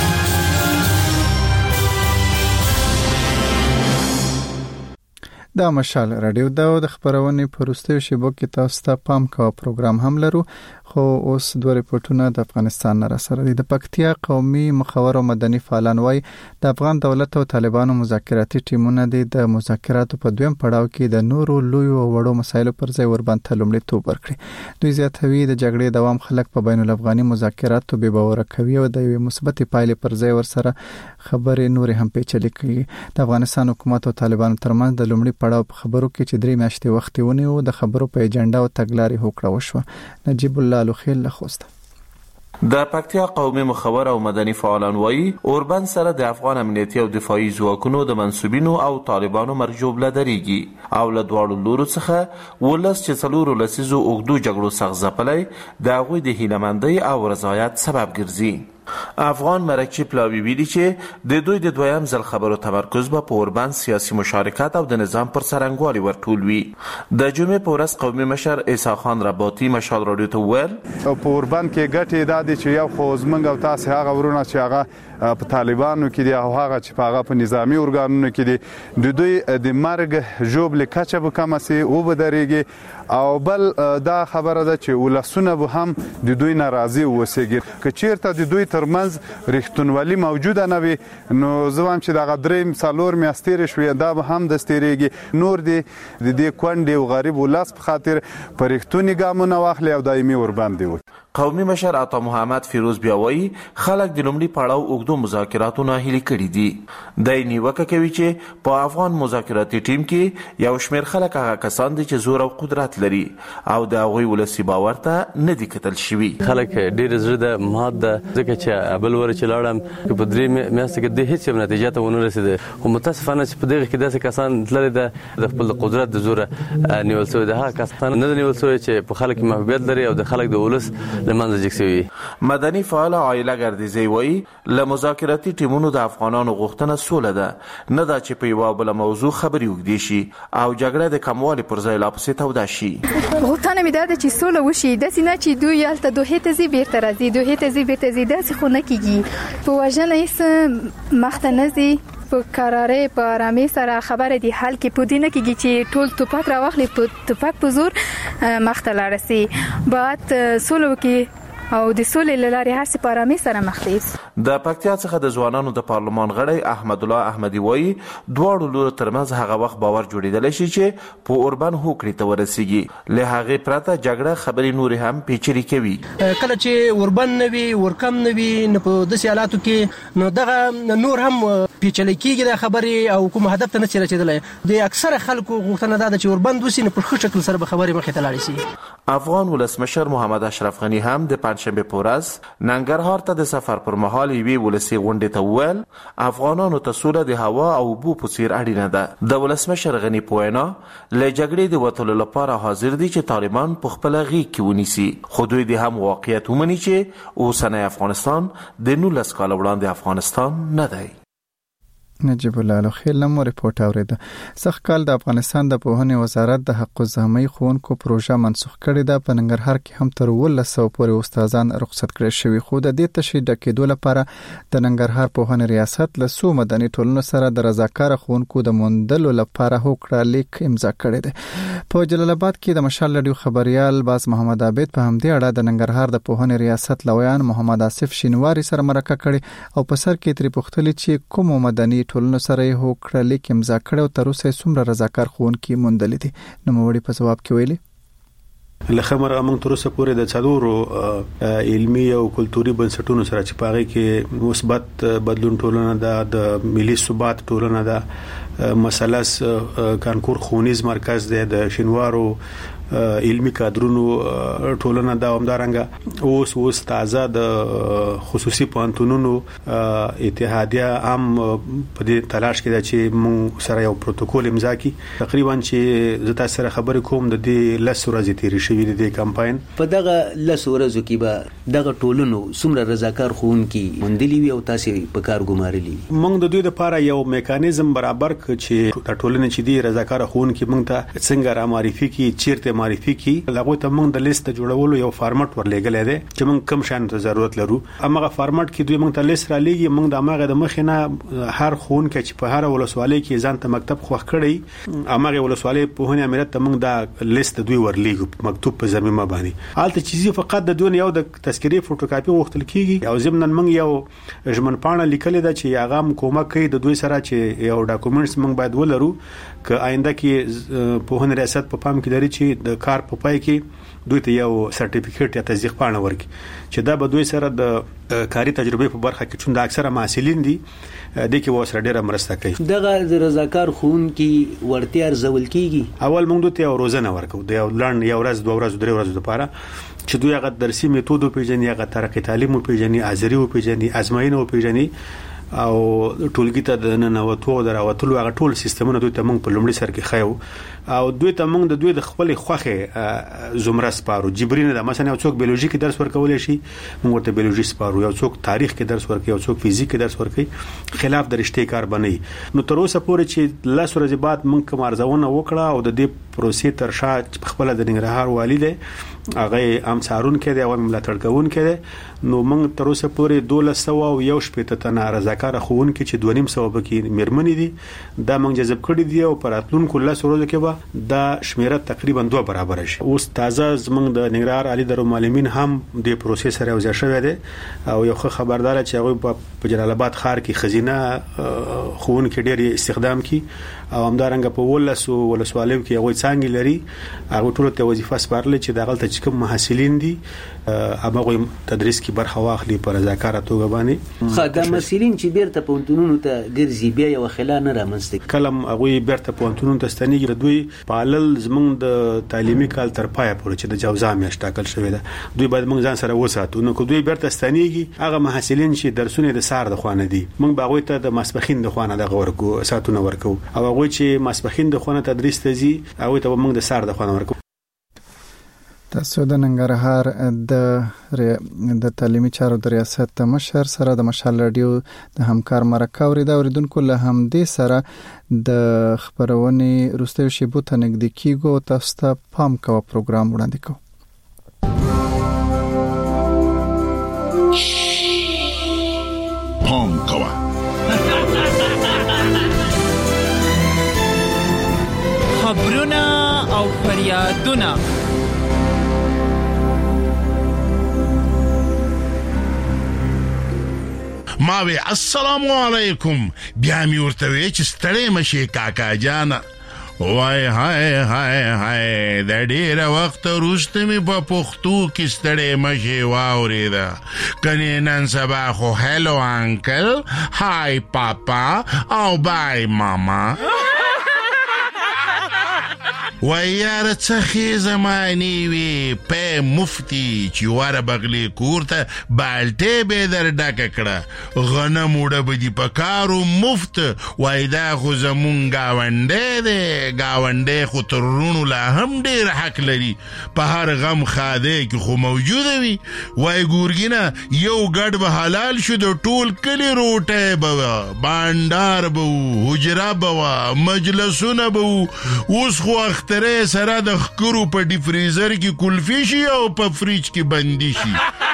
دا مشال رادیو دا د خبرونې په وروستیو شیبو کې تاسو ته پام کوو پروګرام هم لرو، خو اوس دوه ریپورتونه د افغانستان نه سره دي. د پکتیا قومي مخور او مدني فعالان وايي د افغان دولت او طالبانو مذاکراتي ټیمونه د مذاکراتو په دویم پړاو کې د نورو لوی او وړو مسایلو پر ځای ورباندې لومړیتوب ورکړي. دوی زیاتوي د جګړې دوام خلک په بین الافغاني مذاکراتو بې باوره کوي او د یوې مثبتې پایلې پر ځای ورسره خبرې نورې هم پیچلې کوي. د افغانستان حکومت او طالبانو ترمنځ د لومړي پړاو په خبرو کې چې 3 میاشتې وخت ونیو د خبرو په ایجنډا او تګلارې هوکړه وشوه. نجیب الله لوخیل لخوسته. د پکتیا قومي مخور او مدني فعالان وایي اوربند سره د افغان امنیتي او دفاعي ځواکونو د منسوبینو او طالبانو مرجوب لدريږي او له دواړو لورو څخه ولس چې څلورو لسیزو اوږدو جګړو څخه ځپلی د هغوی د هیلهمندۍ او رضایت سبب ګرځي. افغان مرکچی پلاوی ویلي چې د دوی د دویم ځل خبرو تمرکز به په اوربند سیاسي مشارکت او د نظام پر څرنګوالي ورټول وي. د جمعې په ورځ قومي مشر عیسی خان رباطي مشال راډیو ته وویل په اوربند کې ګټې دا دي چې یو خو زمونږ او تاسې هغه ورونه چې هغه په طالبانو کې دي او هغه چې په هغه په نظامی ارګانونو کې دي د دوی د مرګ ژوبل کچه به کم سي او به درېږي او بل دا خبره ده چې ولسونه به هم د دوی ناراضي وسیږي. که چیرته د دوی ترمنځ رښتونولي موجوده نه وي نو زه هم چې دغه درې څلور میاشتې تېرې شوې دا به هم دستېرېږي. نور د دې کونډې او غریب ولس په خاطر په رښتوني ګامونه واخلي او دایمي ورباندې وکړي. قومي مشر عطا محمد فیروز بیا وایي خلک د لومړي پړاو اوږدو مذاکراتو ناهیلي کړي دي. دی نیوکه کوي چې په افغان مذاکراتي ټیم کې یو شمېر خلک هغه کسان دي چې زور او قدرت لري او د هغوی ولسي باور ته نه دي کتل شوي. خلک ډېر زړه د مات ده ځکه چې بل ور چې لاړم په 3 میاشتې کې د هیڅ نتیجه ته ونه رسېده. خو متاسفانه چې په دغه کې داسې کسان تللي ده د خپل قدرت د زوره نیول شوي ده. هغه کسان نه نیول شوي چې په خلک محبوبیت لري او د خلک د ولس لمنځه جګسوي. مدني فعال عائله ګردیزی وایي له مذاکراتي ټیمونو د افغانانو غوښتنه سوله ده، نه دا چې په یوه بله موضوع خبرې اوږدې شي او جګړه د کموالي پر ځای لا پسې توده شي. غوښتنه مې دا ده چې سوله وشي، داسې نه چې دوی هلته دوحې ته ځي بیرته راځي، دوحې ته ځي بیرته ځي، داسې خو نه کېږي. په وژنه هېڅ مخته نه ځي، په قرارې په آرامۍ سره خبره دی حل کې پودې نه کېږي چې ټول توپک راواخلي په توپک په زور مخته لاړه سي. باید سوله وکړي او د سولې له لارې هر څه په آرامۍ سره مخ ته یوسي. د پکتیا څخه د ځوانانو د پارلمان غړی احمد الله احمدي وایي دواړو لورو ترمنځ هغه وخت باور جوړېدلی شي چې په اوربند هوکړې ته ورسیږي. له هغې پرته جګړه خبرې نورې هم پیچلې کوي. کله چې اوربند نه وي ورکم نه وي نو په داسې حالاتو کې نو دغه نور هم پیچلې کېږي د خبرې او کوم هدف ته نه شي رسېدلی. د اکثره خلکو غوښتنه دا ده چې اوربند وسي نو په ښه شکل سره به خبرې مخې ته لاړې شي. افغان ولسمشر محمد اشرف غني هم د پنجشنبه په ورځ ننګرهار ته د سفر پر مهال یوې ولسي غونډې ته وویل افغانانو ته سوله د هوا او اوبو په څیر اړینه ده. د ولسمشر غني په وینا له جګړې د وتلو لپاره حاضر دي چې طالبان په خپله غېږ کې ونیسي، خو دوی د هم واقعیت ومني چې اوسنی افغانستان د 19 کاله وړاندې افغانستان نه دی. نجیب الله لوخیل نمو ریپورت اوریده. سخت کال د افغانستان د پوهنې وزارت د حق الزحمي ښوونکو پروژه منسوخ کړې ده. په ننګرهار کې هم تر 1900 پورې استادان رخصت کړي شوي، خو د دې تشې ډکېدو لپاره د ننګرهار پوهنې ریاست له څو مدني ټولنو سره د رضاکاره ښوونکو د موندلو لپاره هوکړه لیک امضا کړی دی. په جلال آباد کې د مشال رادیو خبريال باز محمد عابد په همدې اړه د ننګرهار د پوهنې ریاست لویان محمد آصف شینواری سره مرکه کړي او په سر کې ترې پوښتنه چې کوم مدني ټولنو سره یې هوکړه لیک امضا کړی او تر اوسه څومره رضاکار ښوونکي موندلي دي. نوموړي په ځواب کې ویلي لخمر موږ تر اوسه پورې د څلورو علمي او کلتوري بنسټونو سره چې پاغي کې مثبت بدلون ټولنه ده، د ملي ثبات ټولنه ده، مثلث کانکور ښوونیز مرکز دی، د شینوارو علمي کادرونو ټولنه دا همدارنګه اوس تازه د خصوصي پوهنتونونو اتحادیه هم په دې تلاش کې ده چې موږ سره یو پروتوکول امضا کړي. تقریبا چې زه تاسو سره خبرې کوم د دې لس ورځې تیرې شوې د دې کمپاین په دغه لس ورځو کې به دغه ټولنو څومره رضاکار ښوونکي موندلي وي او تاسو په کار ګمارلي موږ د دوی لپاره یو میکانیزم برابر ک چې د ټولنې چې دی رضاکار ښوونکي موږ ته څنګه را معرفي کی چیرته معرفي کی لغه ته موږ د لیست جوړولو یو فارمټ ورلېګل دی چې موږ کم شان ته ضرورت لرو. هغه فارمټ کې دوی موږ ته لیست را لېږي موږ د هغه د مخینه هر ښوونکی چې په هر ولسوالۍ کې ځان ته مکتب خوښ کړي هغه ولسوالۍ په هنه امارت ته موږ د لیست دوی ورلېږو مکتوب په ضمیمه باندې حالت چې فقط د دوی یو د تذکری فوټوکاپي وختل کیږي او ضمن موږ یو ژمن پاڼه لیکل ده چې هغه کومک کوي د دوی سره چې یو ډاکومېنټس موږ باید ولرو که آینده کې په هنر ریاست په پام کې لري چې د کار په پای کې دوی ته یو سرټیفیکیټ یا تصدیق پاڼه ورکړي چې دا به دوی سره د کاري تجربه په برخه کې چې د اکثره محصلین دي د کې وسره ډیره مرسته کوي. دغه د رضاکار ښوونکي ورتیا ارزول کیږي. اول موږ ته یو روزنه ورکو د یو لړن یو ورځ دوه ورځې درې ورځې لپاره چې دوی هغه درسي میتود پیژني هغه ترقی تعلیم پیژني حاضری پیژني ازموینه پیژني او ټولګي ته د ننوتو او دراوتلو هغه ټول سیستمونه دوی ته موږ په لومړي سر کې خایو او دوی ته موږ د دوی د خپل خوخه زمره سپارو جبرینه د مثلا یو څوک بیولوژي کې درس ورکول شي موږ ورته بیولوژي سپارو یو څوک تاریخ کې درس ورکوي یو څوک فزیک کې درس ورکوي خلاف د رشتې کار بنئ. نو تر اوسه پورې چې لس ورځې بعد موږ کوم ارزونه وکړه او د دې پروسې تر شا خپل د ننګرهار والی دی هغه هم څارون کې دی او ملاتړ کوون کې دی نو موږ تر اوسه پورې 1200 او یو شپږ تنه رضاکار ښوونکي چې 2.5 کې مرمنې دي دا موږ جذب کړی دی او پراتلونکو لس ورځو کې به دا شمیره تقریبا 2 برابر شي. اوس تازه زموږ د ننګرهار علي دارالمعلمین هم د پروسې سره یو ځای شوی دی او یو خبردار چې هغه په جلال آباد ښار کې خزینه ښوونکي ډېر استخدام کی او همدارنګه په ولسو ولسوالیو کې هغه څنګه لري هغه ټول ته وظیفه سپارل چې دغه ته کوم محصلین دي هغه تدریس کې برخه واخلي په رضاکار توګه باندې. خدای محصلین چې بیرته پونتونونو ته ګرځي بیا یو خلا نه رامنځته کلم هغه بیرته پونتونونو ته ستنېږي دوی پالل زمونږ د تعلیمي کال تر پای پورې چې د جوزا میاشت ټاکل شوې ده دوی باید موږ ځان سره وساتو نو کو دوی بیرته ستنېږي هغه محصلین چې درسونه د سار د خوانه دي موږ باغوي ته د ماسپخین د خوانه د غورکو ساتونه ورکو او هغه چې ماسپخین د خوانه تدریس ته زی هغه ته موږ د سار د خوانه ورکو. تاسو د ننګرهار د تعلیمي چارو د ریاست مشر سره د مشال رادیو د همکار مرکه اوریدا اوریدونکو له همدې سره د خبرونې روستي شیبو ته نږدې کیږو تاسو ته پام کوو پروګرام وړاندې کوو. پام کوو خبرونه او فریادونه ماوی السلام علیکم بیا می ورته وی چې ستړی مشي کاکا جان وای هاي هاي هاي د ډیر وخت وروسته می په پښتو کې ستړی مشي واوریدا کني نن سبا خو هلو انکل هاي پاپا او بای ماما وای یار څخه زمانی وی په مفتی چې واره بغلی کوړه بالټه به در ډک کړه غنم وړه بدی پکارو مفت وای دا خو زمون گاونډه خو ترونو لا هم ډیر حق لري په هر غم خاده کې خو موجوده وي وای ګورګینا یو ګډ به حلال شو د ټول کلی روټه به باندار به حجره به مجلسونه به اوس خو ترې سره د خکرو په ډی فریزر کې کلفی شي او په فریج کې بندي شي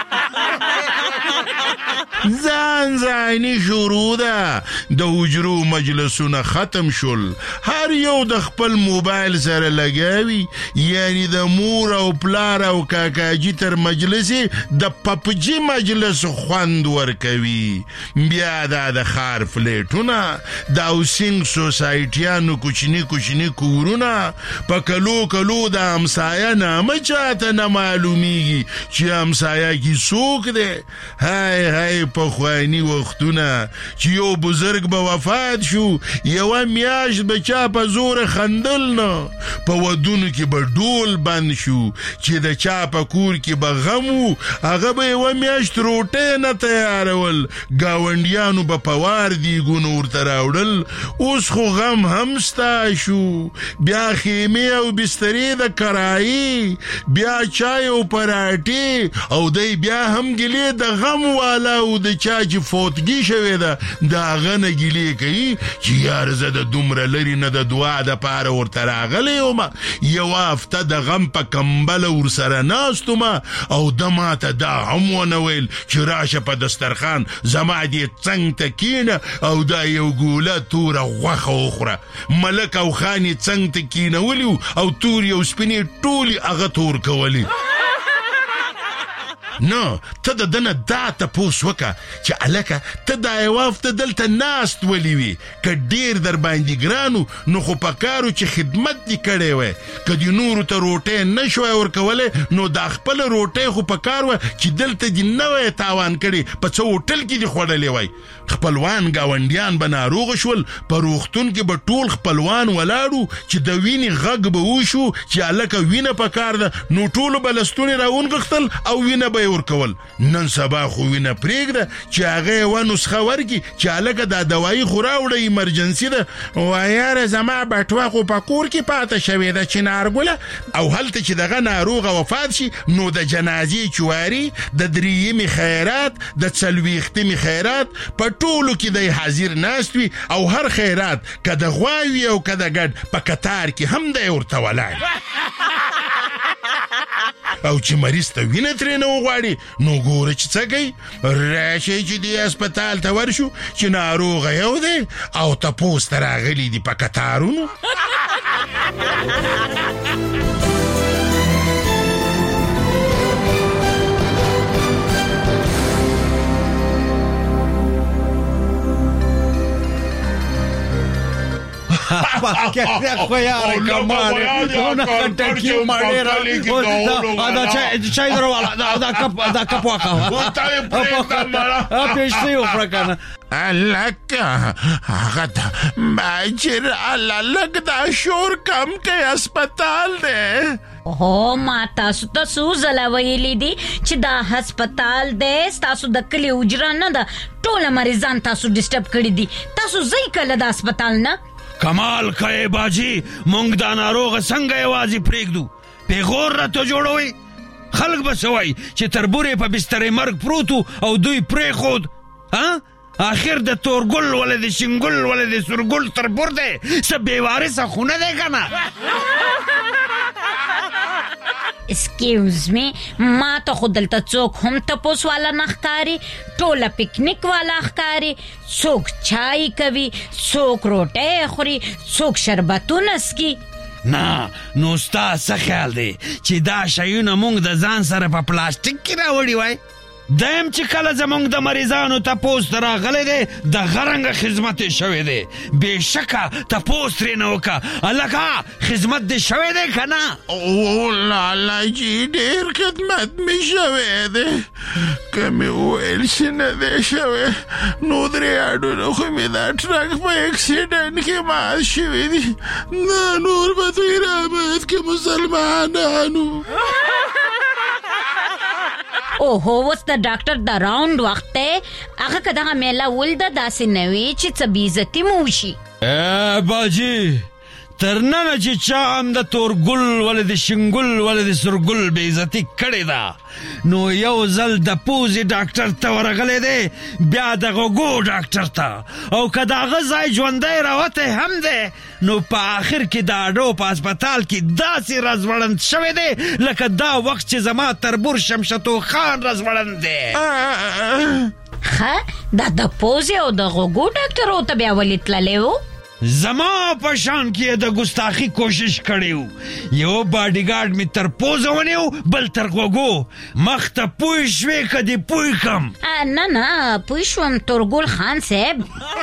ځانځاني شروع ده د حجرو مجلسونه ختم شول هر یو د خپل موبایل سره لګاوي یعنی د مور او پلار او کاکاجي تر مجلس د پپجي مجلس خوند ورکوي بیا د خار فلیټونه د هاوسینګ سوسایټیانو کوچني کورونه په کلو د همسایه نامه چاته نه معلومیږي چې همسایه کې څوک دی هاي پخوانی وختونه چې یو بزرګ به وفات شو یوه میاشت به چا په زوره خندل نه په ودونو کې به ډول بند شو چې د چا په کور کې به غم و هغه به یوه میاشت روټۍ نه تیارول ګاونډیانو به په وار دیګونه ورته راوړل اوس خو غم هم ستا شو بیا خیمې او بسترې د کرایي بیا چای او پراټې او دی بیا هم ګیلې د غم والا او د چا چې فوتګي شوې ده د هغه نه ګیلې کوي چې یار زه د دومره لرې نه د دعا دپاره ورته راغلی وم یوه هفته د غم په کمبله ورسره ناست وم او ده ماته دا هم ونه ویل چې راشه په دسترخوان زما دې څنګ ته کینه او دا یو ګوله توره غوښه وخوره ملک او خان یې څنګ ته کینولی او تور یو سپینې ټولې هغه تور کولی نو ته د دنه دا تپوس وکه چې الکه ته دا یوه هفته دلته ناست ولی وي که ډیر در باندې ګرانو نو خو په کارو چې خدمت دې کړی وی که دې نورو ته روټۍ نه شوی ورکولی نو دا خپله روټۍ خو په کار وه چې دلته دې نه وی تاوان کړي په څه هوټل کې دې خوړلی وی خپلوان ګاونډیان به ناروغه شول په روغتون کې به ټول خپلوان ولاړو چې د وینې غږ به وشو چې الکه وینه په کار ده نو ټولو به لستونې راونغښتل او وینه به ورکول نن سبا خو وینه پرېږده چې هغه یوه نسخه ورکي چې هلکه دا دوایي خو راوړه ایمرجنسي ده وایاره زما بټوه خو په کور کې پاته شوې ده چنارګله او هلته چې دغه ناروغه وفات شي نو د جنازې چواري د درېیمې خیرات د څلوېښتمې خیرات په ټولو کې دی حاضر ناست وي او هر خیرات که د غوا وي او که د ګډ په کتار کې هم دی ورته ولاړ او چې مریض ته وینه ترې نه وغواړي نو ګوره چې څه کوي راشئ چې دې هسپتال ته ورشو چې ناروغه یو دی او تپوس ته راغلي دي په کتارونو که خویاره کماره دونه خټکی مړې دا چای درواله دا کپ واکه پیشتې وکړه کنه الکه هغه ته باجر الک دا شور کم کوي هسپتال دی هو ما تاسو ته څو ځله ویلي دي چې دا هسپتال دی ستاسو د کلي اجره نه ده ټوله مریضان تاسو ډسټرب کړي دي تاسو ځئ کله د هسپتال نه کمال کوي باجی مونږ دا ناروغه څنګه یوازې پرېږدو پیغور راته جوړوي خلک به څه وایي چې تربورې په بسترې مرګ پروت او دوی پرېښود آخر د تورګل ولې د شینګل ولې د سورګل تربور دی څه بېوارثه خونه دی که نه اسکیوز می ما ته خو دلته څوک هم تپوس والا نه ښکاري ټوله پکنیک والا ښکاري څوک چای کوي څوک روټۍ خوري څوک شربتونه څکي نه نو ستا څه خیال دی چې دا شیونه موږ د ځان سره په پلاستیک کې راوړي وای دیم چې کله زمونږ د مریضانو تپوس ته راغلی دی د غرنګه خدمت یې شوی دی بېشکه تپوس ترې نه وکړه هلکه خدمت دې شوی دی که نه او لالا جي ډېر خدمت مې شوی دی که مې وویل چې نه دی شوی نو درې اډونه خو مې دا ټرک په اکسیډنټ کې مات شوي دي دا نور به دوی رحمت کې مسلمانانو اوهو اوس د ډاکټر د راوند وخت دی هغه که دغه میله ولده داسې نه وي چې څه بېعزتي مو وشي باجي تر ننه چې چا هم د تورګل ولې د شینګل ولې د سورګل بېعزتي کړې ده نو یو ځل د پوزې ډاکټر ته ورغلی دی بیا د غوږو ډاکټر ته او که د هغه ځای ژوندی راوتی هم دی نو په آخر کې د اډو په هسپتال کې داسې رزوړند شوی دی لکه دا وخت چې زما تربور شمشتو خان رزوړند دی ښه دا د پوزې او د غوږو ډاکټر ورته بیا ولې تللی و زما په شان کې د ګستاخي کوشش کړی یو باډي ګارډ می تر پوزه ونیو بل تر غوږو مخ ته پوه شوې که دې پوه کم نه پوه شوم تورګل خان صاحب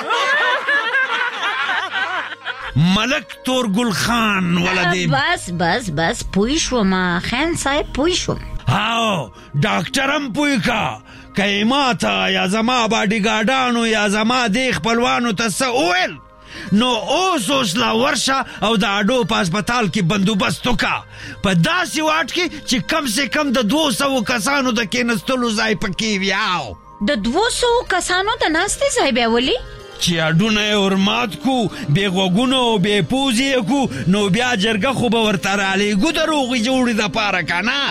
ملک تورګل خان بس بس پوه شوم خان صاحب پوه شوم هاو ډاکټر هم پوه کا که ماته یا زما باډي ګاډانو یا زما د خپلوانو ته څه وویل نو اوس لا ورشه او د اډو په هسپتال کې بندوبست وکړه په داسې واټ کې چې کم سے کم د 200 کسانو د کېنستلو ځای پکې ویاو د 200 کسانو د ناستې ځای بیا ولې چې اډونه یې ورمات کو بې غوږونو او بې پوزې یې کو نو بیا جرګه خو به ورته رالیږو د روغې جوړې دپاره که نه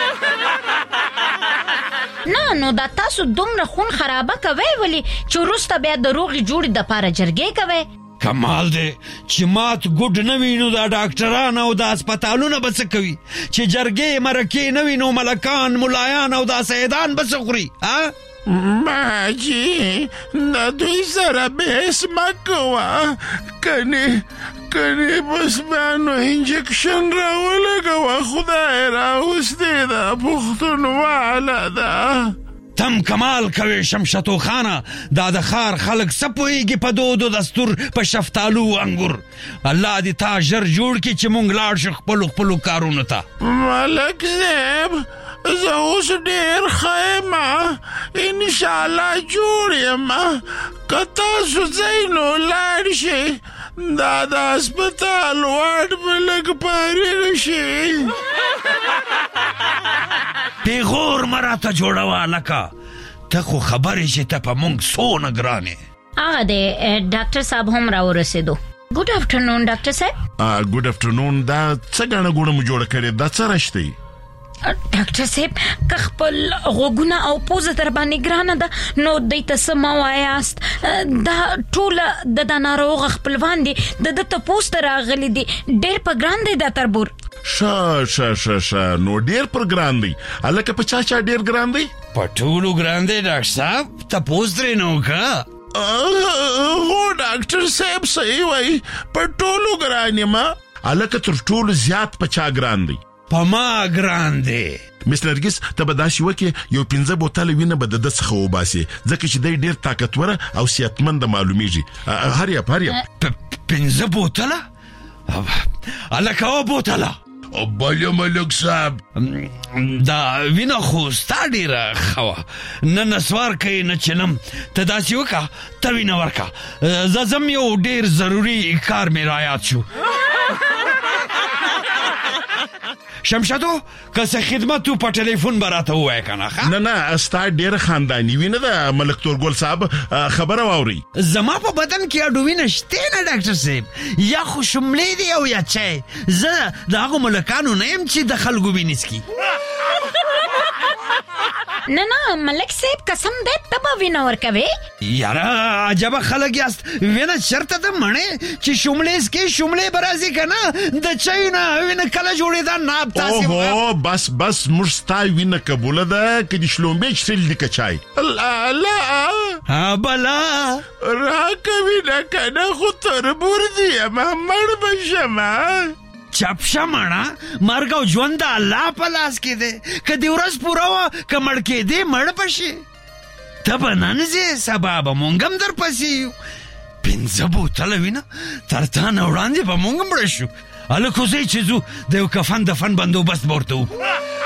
نه نو دا تاسو دومره خون خرابه کوئ ولې چې وروسته بیا د روغې جوړې دپاره جرګې کوئ کمال دی چې مات ګوډ نه وي نو دا ډاکټران او د هسپتالونه به څه کوي چې جرګې مرکې نه وي نو ملکان ملایان او دا سیدان به څه خوري ماجی د دوی سره بحث مه کوه کنې بس بیا نو انجکشن راولګوه خدای راوستې ده پښتونواله ده تم کمال کوي شمشتو خانه دا د خار خلک څه پوهېږي په دود و دستور په شفتالو انګور الله دې تا ژر جوړ کړي چې مونږ لاړ شو خپلو کارونو ته ملک صاحب زه اوس ډېر ښه یم انشاءالله جوړ یم که تاسو ځئ نو لاړ شئ دا د هسپتال واټ به لږ فارغ شي پیغور مراته جوړوه لکه ته خو خبرې چې ته په مونږ څونه ګرانې هغه دی ډاکټر صاحب هم راورسېدو ګوډ افټرنون ډاکټر صاحب ګوډ افټرنون دا څه ګڼه ګوڼه مو جوړه کړې دا څه رشتې ډاکټر صاحب که خپل غوږونه او پوزه در باندې ګرانه ده نو دوی ته څه مه وایاست دا ټوله د دا ناروغه خپلوان دي د ده تپوس ته راغلي دي ډېر په ګران دی دا تربور شه نو ډېر پر ګران دی هلکه په چا ډېر ګران دی په ټولو ګران دی ډاکټر صاحب تپوس ترې نه وکړه هو ډاکټر صاحب صحیح وایي په ټولو ګران یم هلکه تر ټولو زیات په چا ګران دی په ما ګران دی مس نرګس ته به داسې وکړې یو 15 بوتله وینه به د ده څخه وباسې ځکه چې دی ډېر طاقتوره او صحتمنده معلومیږي هریب 15 بوتله هلکه 2 بوتله بله ملک صاحب دا وینه خو ستا ډېره ښه وه نه نسوار کوي نه چلم ته داسې وکړه ته وینه ورکړه زه ځم یو ډېر ضروري کار مې رایاد شو شمشادو که څه خدمت تو په ټلیفون به راته ووایې که نه نه ستا ډېره خانداني وینه ده ملک تورګل صاحب خبره واورئ زما په بدن کې اډو وینه شته نه ډاکټر صاحب یا خو شملې دي او یا چای زه د هغو ملکانو نه یم چې د خلکو وینې څکي نه ملک صاحب قسم دی ته به وینه ورکوې یاره عجبه خلک یاست وینه چېرته ده مڼې چې شملې څکې شملې به راځي که نه د چای نه وینه کله جوړېده ناب تاسې اوهو بس موږ ستا وینه قبوله ده که د شلومبې چټل دي که چای لا بلا راکه وینه که نه خو تربور دي یمه مړ به شمه چپ شمانا مرګ او ژوند د الله په لاس کې دی که دې ورځ پوره وه که مړ کېدې مړ به شي ته به نن ځې سبا به مونږ هم درپسې یو 15 بوتله وینه تر تا نه وړاندې به مونږ مړه شو هلکو ځئ چې ځو د یو کفن دفن بندوبست به ورته وکړو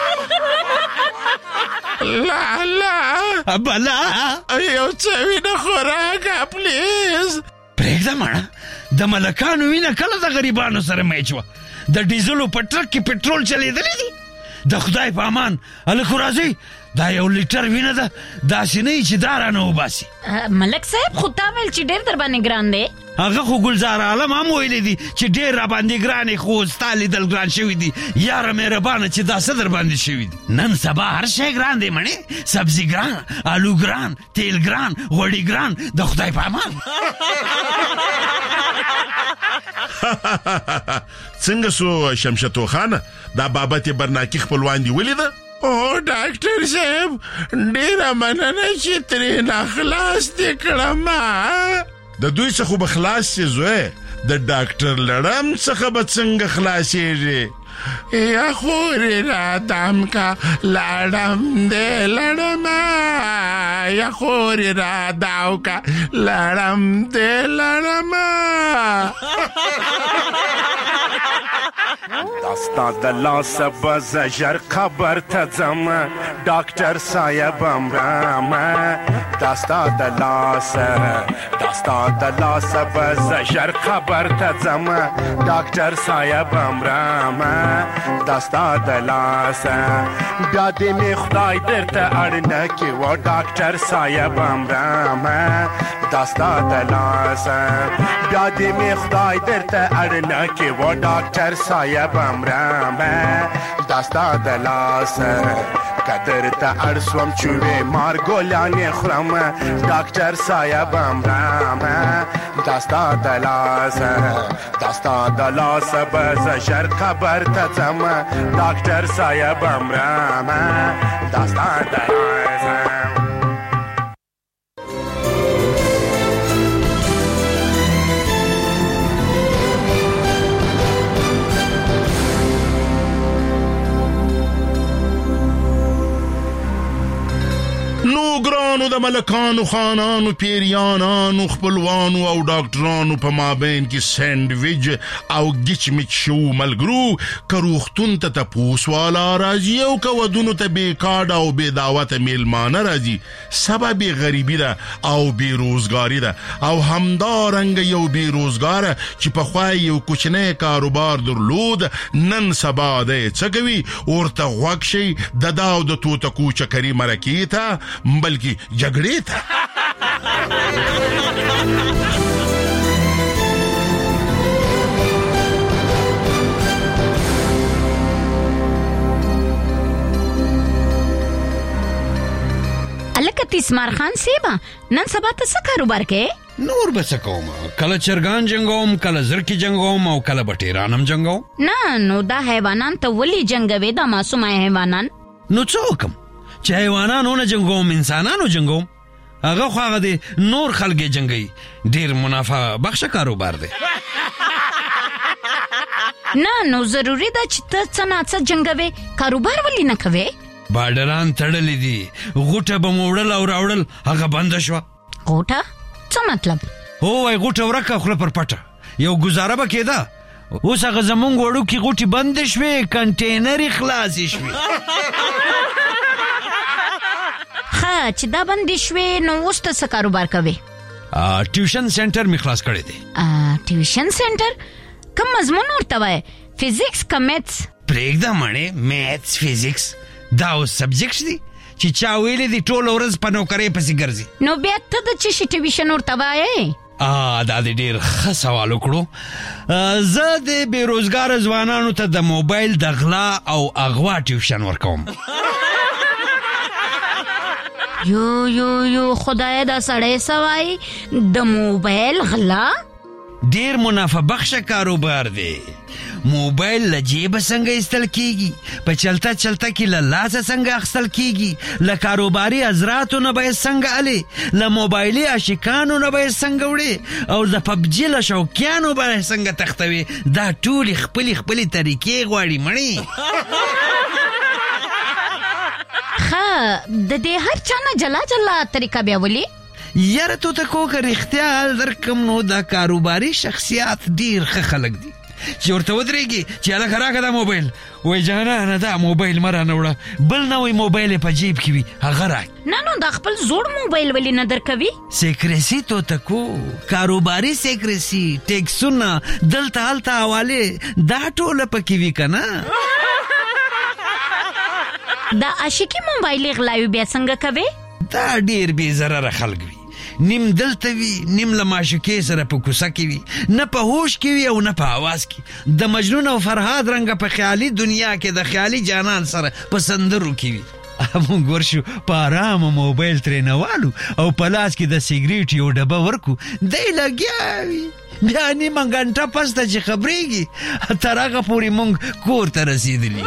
لا بلا یو څه وینه خو راکړه پلیز پرېږده مړه د ملکانو وینه کله د غریبانو سره میچ وه د ډیزلو په ټرک کې پټرول چلیدلی دي د خدای په امان هلکو راځئ دا 1 لیټر وینه ده داسې نه چې دا رانه وباسي ملک صاحب خو تا ویل چې ډېر در باندې ګران دی هغه خو ګلزار عالم هم ویلی دي چې ډېر را باندې ګرانې خو ستا لیدل ګران شوي دي یاره مهربانه چې دا څه در باندې شوي دي نن سبا هر شی ګران دی مڼې سبزي ګران آلو ګران تیل ګران غوړي ګران د خدای په امان څنګه سو شمشتو خانه دا بابت برناکي خپلوان دی ولیده او ډاکټر صاحب ډېره مننه چې ترې نه خلاص دې کړم د دوی څخه به خلاص شې زوی د ډاکټر لړم څخه به څنګه خلاصېږي یا خورې را دام کا لړم دې لړما یا خورې را داو کا لړم دې لړما داستا د لاس بز ژر خبر ته ځم ډاکټر صاحب امرام داستا د لاس بز ژر خبر ته ځم ډاکټر صاحب امرام داستا د لاس بیا دې می خدای درته اړنه کې و ډاکټر صاحب امرام داستا د لاس بیا دې می خدای درته اړنه کې و ډاکټر صاحب امرام داستا د لاس قدر ته اړسوم چوي مار ګولانې خورم ډاکټر صاحب امرام داستا د لاس بز ژر خبر ته ځم ډاکټر صاحب امرام داستا د لاس نو ګرانو د ملکانو خانانو پیریانانو خپلوانو او ډاکټرانو په مابین کې سینډویچ او گچ مچ شو ملګرو کروختون ته تپوس والا راځي او کودونو ته بې کارډ او بې دعوت میلمانه راځي سبب غریبی ده او بې روزګاری ده او همدارنګ یو بې روزګار چې په خوا یو کوچنی کاروبار درلود نن سبا دی څه کوي ورته غوږ شي د دا او د توتکو چکري مرکې ته بلکې جګړې ته الکه تیسمار خان سیبا نن سبا ته څه کاروبار کې نور به څه کوم کله چرګان جنګوم کله زرکی جنګوم او کله بټیرانم جنګوم نه نو دا حیوانان ته ولی جنګوي دا معصوم حیوانان نو څه کوم چې حیوانانو نه جنګوم انسانانو جنګوم هغه خو هغه دی نور خلک جنګي ډیر منافع بخښه کاروبار دی نه نو ضروری ده چې ته څه نه څه جنګوي کاروبار ولی نه کوي بارډران تړلې دي غوټه به موړل او راوړل هغه بند شو غوټه څه مطلب وای غوټه ورکه خپل پر پټه یو گزاره به کېده اوس هغه زمونږ وړو کې غوټي بند شوې کنټینر خلاص شوې چې دا بندي شوې نو اوس ته څه کاروبار کوي ټیوشن سنټر می خلاص کړی دی ټیوشن سنټر کوم مضمون ورته وای فزیکس کا میتھس پرېږده مړې میتھس فزیکس دا اوس سبجیکټ دي چې چا ویلې دي ټول ورځ په نوکرۍ پسې ګرځي نو بیا ته د څه شي ټیوشن ورته وایې دا ډېر ښه سوال وکړو زه د بېروزګار ځوانانو ته د موبایل د غلا او اغوا ټیوشن ورکوم یو خدای دا سړی سوای د موبایل غلا ډیر منافع بخښه کاروبار دی موبایل له جیبه څنګه ایستل کیږي په چلتا کې له لاسه څنګه اخیستل کیږي له کاروباري حضراتو نه به څنګه علي له موبایلي عاشقانو نه به څنګه وړي او د پبجي له شوقیانو به څنګه تختوي دا ټول خپلې طریقې غواړي مړي د دې هر چا نه جلا طریقه بیا ولي یاره تو ته کو که رښتیا حال درکم نو دا کاروباري شخصیات ډیر ښه خلک دي چې ورته ودرېږي چې هلکه راکړه دا موبایل وایي جانانه دا موبایل مه رانه وړه بل نوی موبایل یې په جیب کې وي هغه راک نه نو دا خپل زوړ موبایل ولې نه درکوي سیکرسي تو تکو کاروباري سیکرسي ټیکسونه دلته هلته حوالې دا ټوله پکې وي که نه دا عاشقي موبایل غلاوي بیا څنګه کوي دا ډیر بې ضرره خلک وي نیم دلته وي نیم له معشوقې سره په کوڅه کې وي نه په هوش کې وي او نه په اواز کې د مجنون او فرهاد رنګه په خیالي دنیا کې د خیالي جانان سره په سندرو کې وي مونږ ورشو په ارامه موبایل ترې نه والو او په لاس کې د سیګریټ یو ډبه ورکو دی لګیا وي بیا نیمه ګنټه پس ته چې خبرېږي تر هغه پورې مونږ کور ته رسېدلي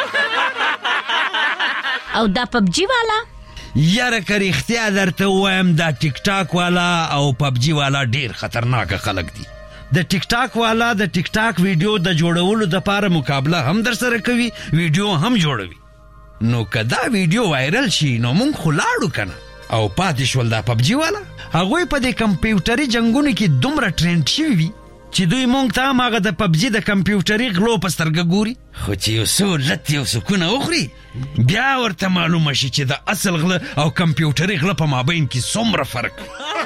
او دا پبجي والا یاره که رښتیا درته ووایم دا ټیک ټاک والا او پبجي والا ډیر خطرناکه خلک دي د ټیک ټاک والا د ټیک ټاک ویډیو د جوړولو دپاره مقابله هم در سره کوي ویډیو هم جوړوي نو که دا ویډیو وایرل شي نو مونږ خو لاړو که نه او پاتې شول دا پبجي والا هغوی په دې کمپیوټري جنګونو کې دومره ټرینډ شوي وي چې دوی مونږ ته هم هغه د پبجي د کمپیوټري غلو په سترګه ګوري، خو چې یو څو لت یو سکونه وخوري بیا ورته معلومه شي چې د اصل غله او کمپیوټري غله په مابین کې څومره فرق.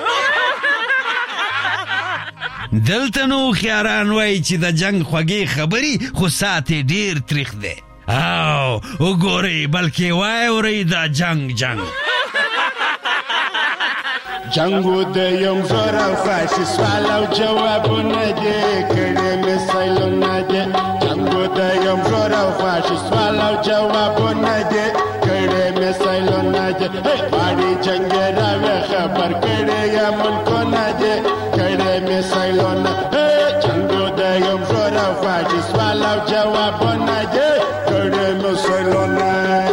دلته نو خیاران وایي چې د جنگ خوږې خبرې خو ساعت ډیر تریخ دی. او وګورئ بلکې واورئ دا جنگ جنگو د یم زور او فاشي سوال او جوابونه دي کړي مثالونه دي. جنگو د یم زور او فاشي سوال او جوابونه دي کړي مثالونه دي. باندې جنگ راوي خبر کړي یا ملکونه دي کړي مثالونه. جنگو د یم زور او فاشي سوال او جوابونه دي کړي مثالونه.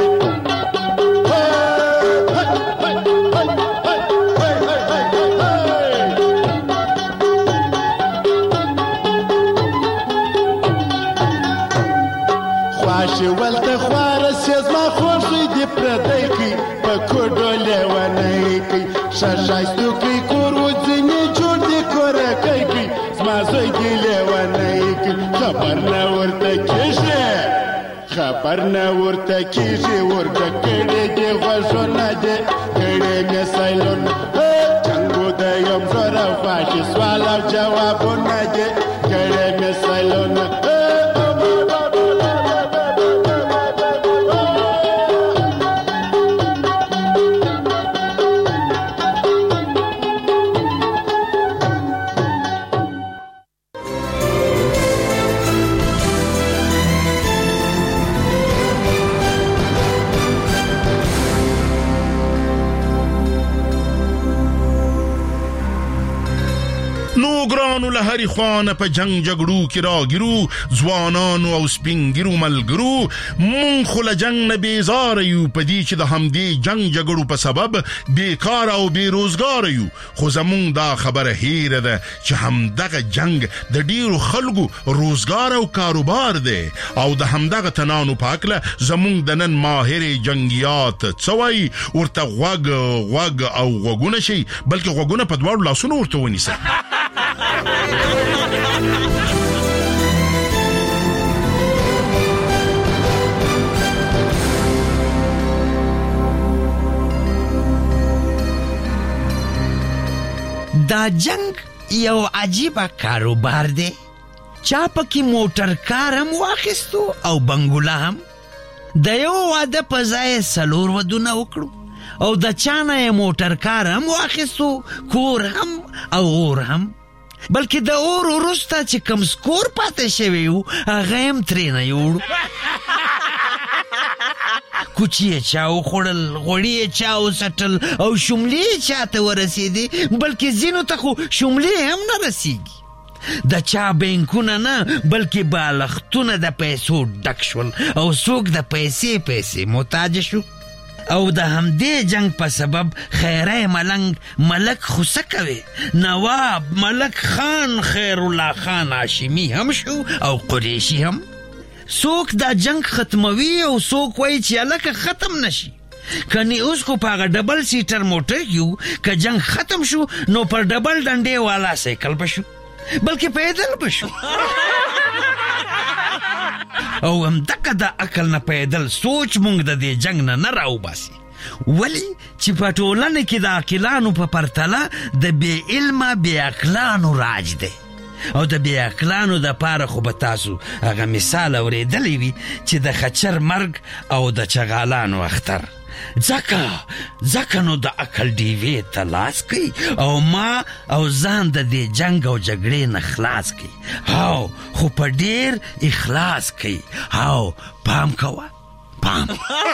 خواشي ولته خواره سیز ما خوشي دی پردی کی پکوډو لیوانای کی شاشایستو کی کورو ځنی جوړ دی کور کوي ما زوی دی لیوانای کی خبر نه ورته کیږي ورته کړي دی غوښنه دی کړي مثالونه. جنگو د یم زور او فاشي سوال او جوابونه دی کړي مثالونه. ګرانو له هرې خوانه په جنگ جګړو کې راګیرو ځوانانو او سپینګیرو ملګرو. مونږ خو له جنگ نه بیزاره یو په دې چې د همدې جنگ جګړو په سبب بیکار او بیروزګار یو. خو زمونږ دا خبره هیره ده چې همدغه جنگ د ډیرو خلکو روزګار او کاروبار دی او د همدغه تنانو پاکله زمونږ د نن ماهر جنگیات څوي ورته غوږ او غوږونه شي بلکې غوږونه په دواړو لاسونو ورته ونیسه. دا جنگ یو عجیبه کاروبار دی. چا پکې موټر کار هم واخیستو او بنګوله هم. د یو واده په ځای 4 ودونه وکړو او د چانه موټر کار هم واخیستو کور هم او اور هم. بلکې د اور وروسته چې کم سکور پاتې شوی و هغه هم ترېنه یوړو. کوچی یې چا وخوړل، غوړي یې چا وسټل او شملې یې چاته ورسېدې بلکې ځینو ته خو شملې هم نه رسېږي. د چا بینکونه نه بلکې بالښتونه د پیسو ډک شول او څوک د پیسې محتاج شو. او د همدې جنگ په سبب خیره ملنګ ملک خوسه کوي نواب ملک خان خیر الله خان هاشمی هم شو او قریشی هم. څوک دا جنگ ختموي او څوک وایي چې الکه ختم نشي. کني اوس خو په هغه ډبل سیټر موټر یو که جنگ ختم شو نو پر ډبل ډنډې والا سایکل بشو بلکې پیدل بشو. او همدغه د عقل نه پیدل سوچ مونږ د دې جنگ نه راوباسي. ولی چې په ټولنه کې د عاقلانو په پرتله د بې علمه بې عقلانو راج دی. او د بې عقلانو د پاره خو به تاسو هغه مثال اورېدلی وي چې د خچر مرګ او د چغالانو اختر. ځکه نو د عقل ډیوې ته لاس کوي او ما او ځان د دې جنگ او جګړې نه خلاص کوي. هاو خو په ډیر اخلاص کوي. هاو پام کوه پام.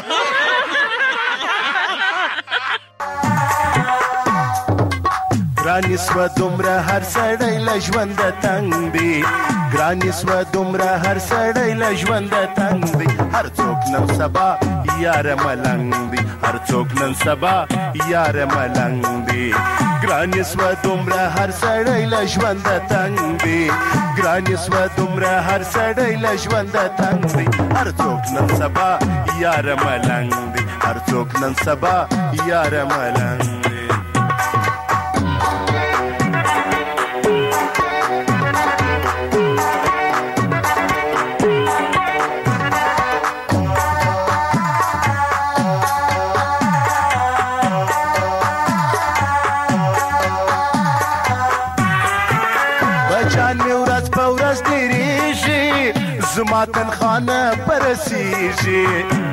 ګرانی سوه دومره هر سړی له ژونده تنګ دی. ګرانی سوه دومره هر سړی له ژونده تنګ دی. هر څوک نن سبا یاره ملنګ دی. هر څوک نن سبا یاره ملنګ دی. ګرانی سوه دومره هر سړی له ژونده تنګ دی. ګرانی سوه دومره هر سړی له ژونده تنګ دی. هر څوک نن سبا یاره ملنګ دی. هر څوک نن سبا یاره ملنګ دی. وطن خانه برسیږي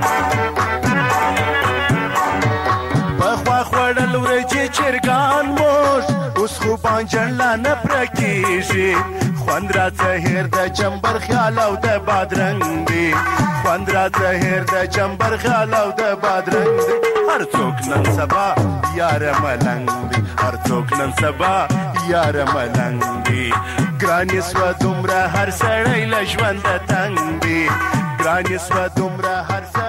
پخوا خوړل ورجې چرګان موږ اوس خو بانجڼ لا نه پرکیږي خوند راته هیر د چمبر خیال او د بادرنګ دی خوند راته هیر د چمبر خیال او د بادرنګ دی هر څوک نن سبا یار ملنګ دی هر څوک نن سبا یار ملنګ دی ګرانې سوه دومره هر سړی له ژونده تنګ دی ګرانې سوه دومره هر سړی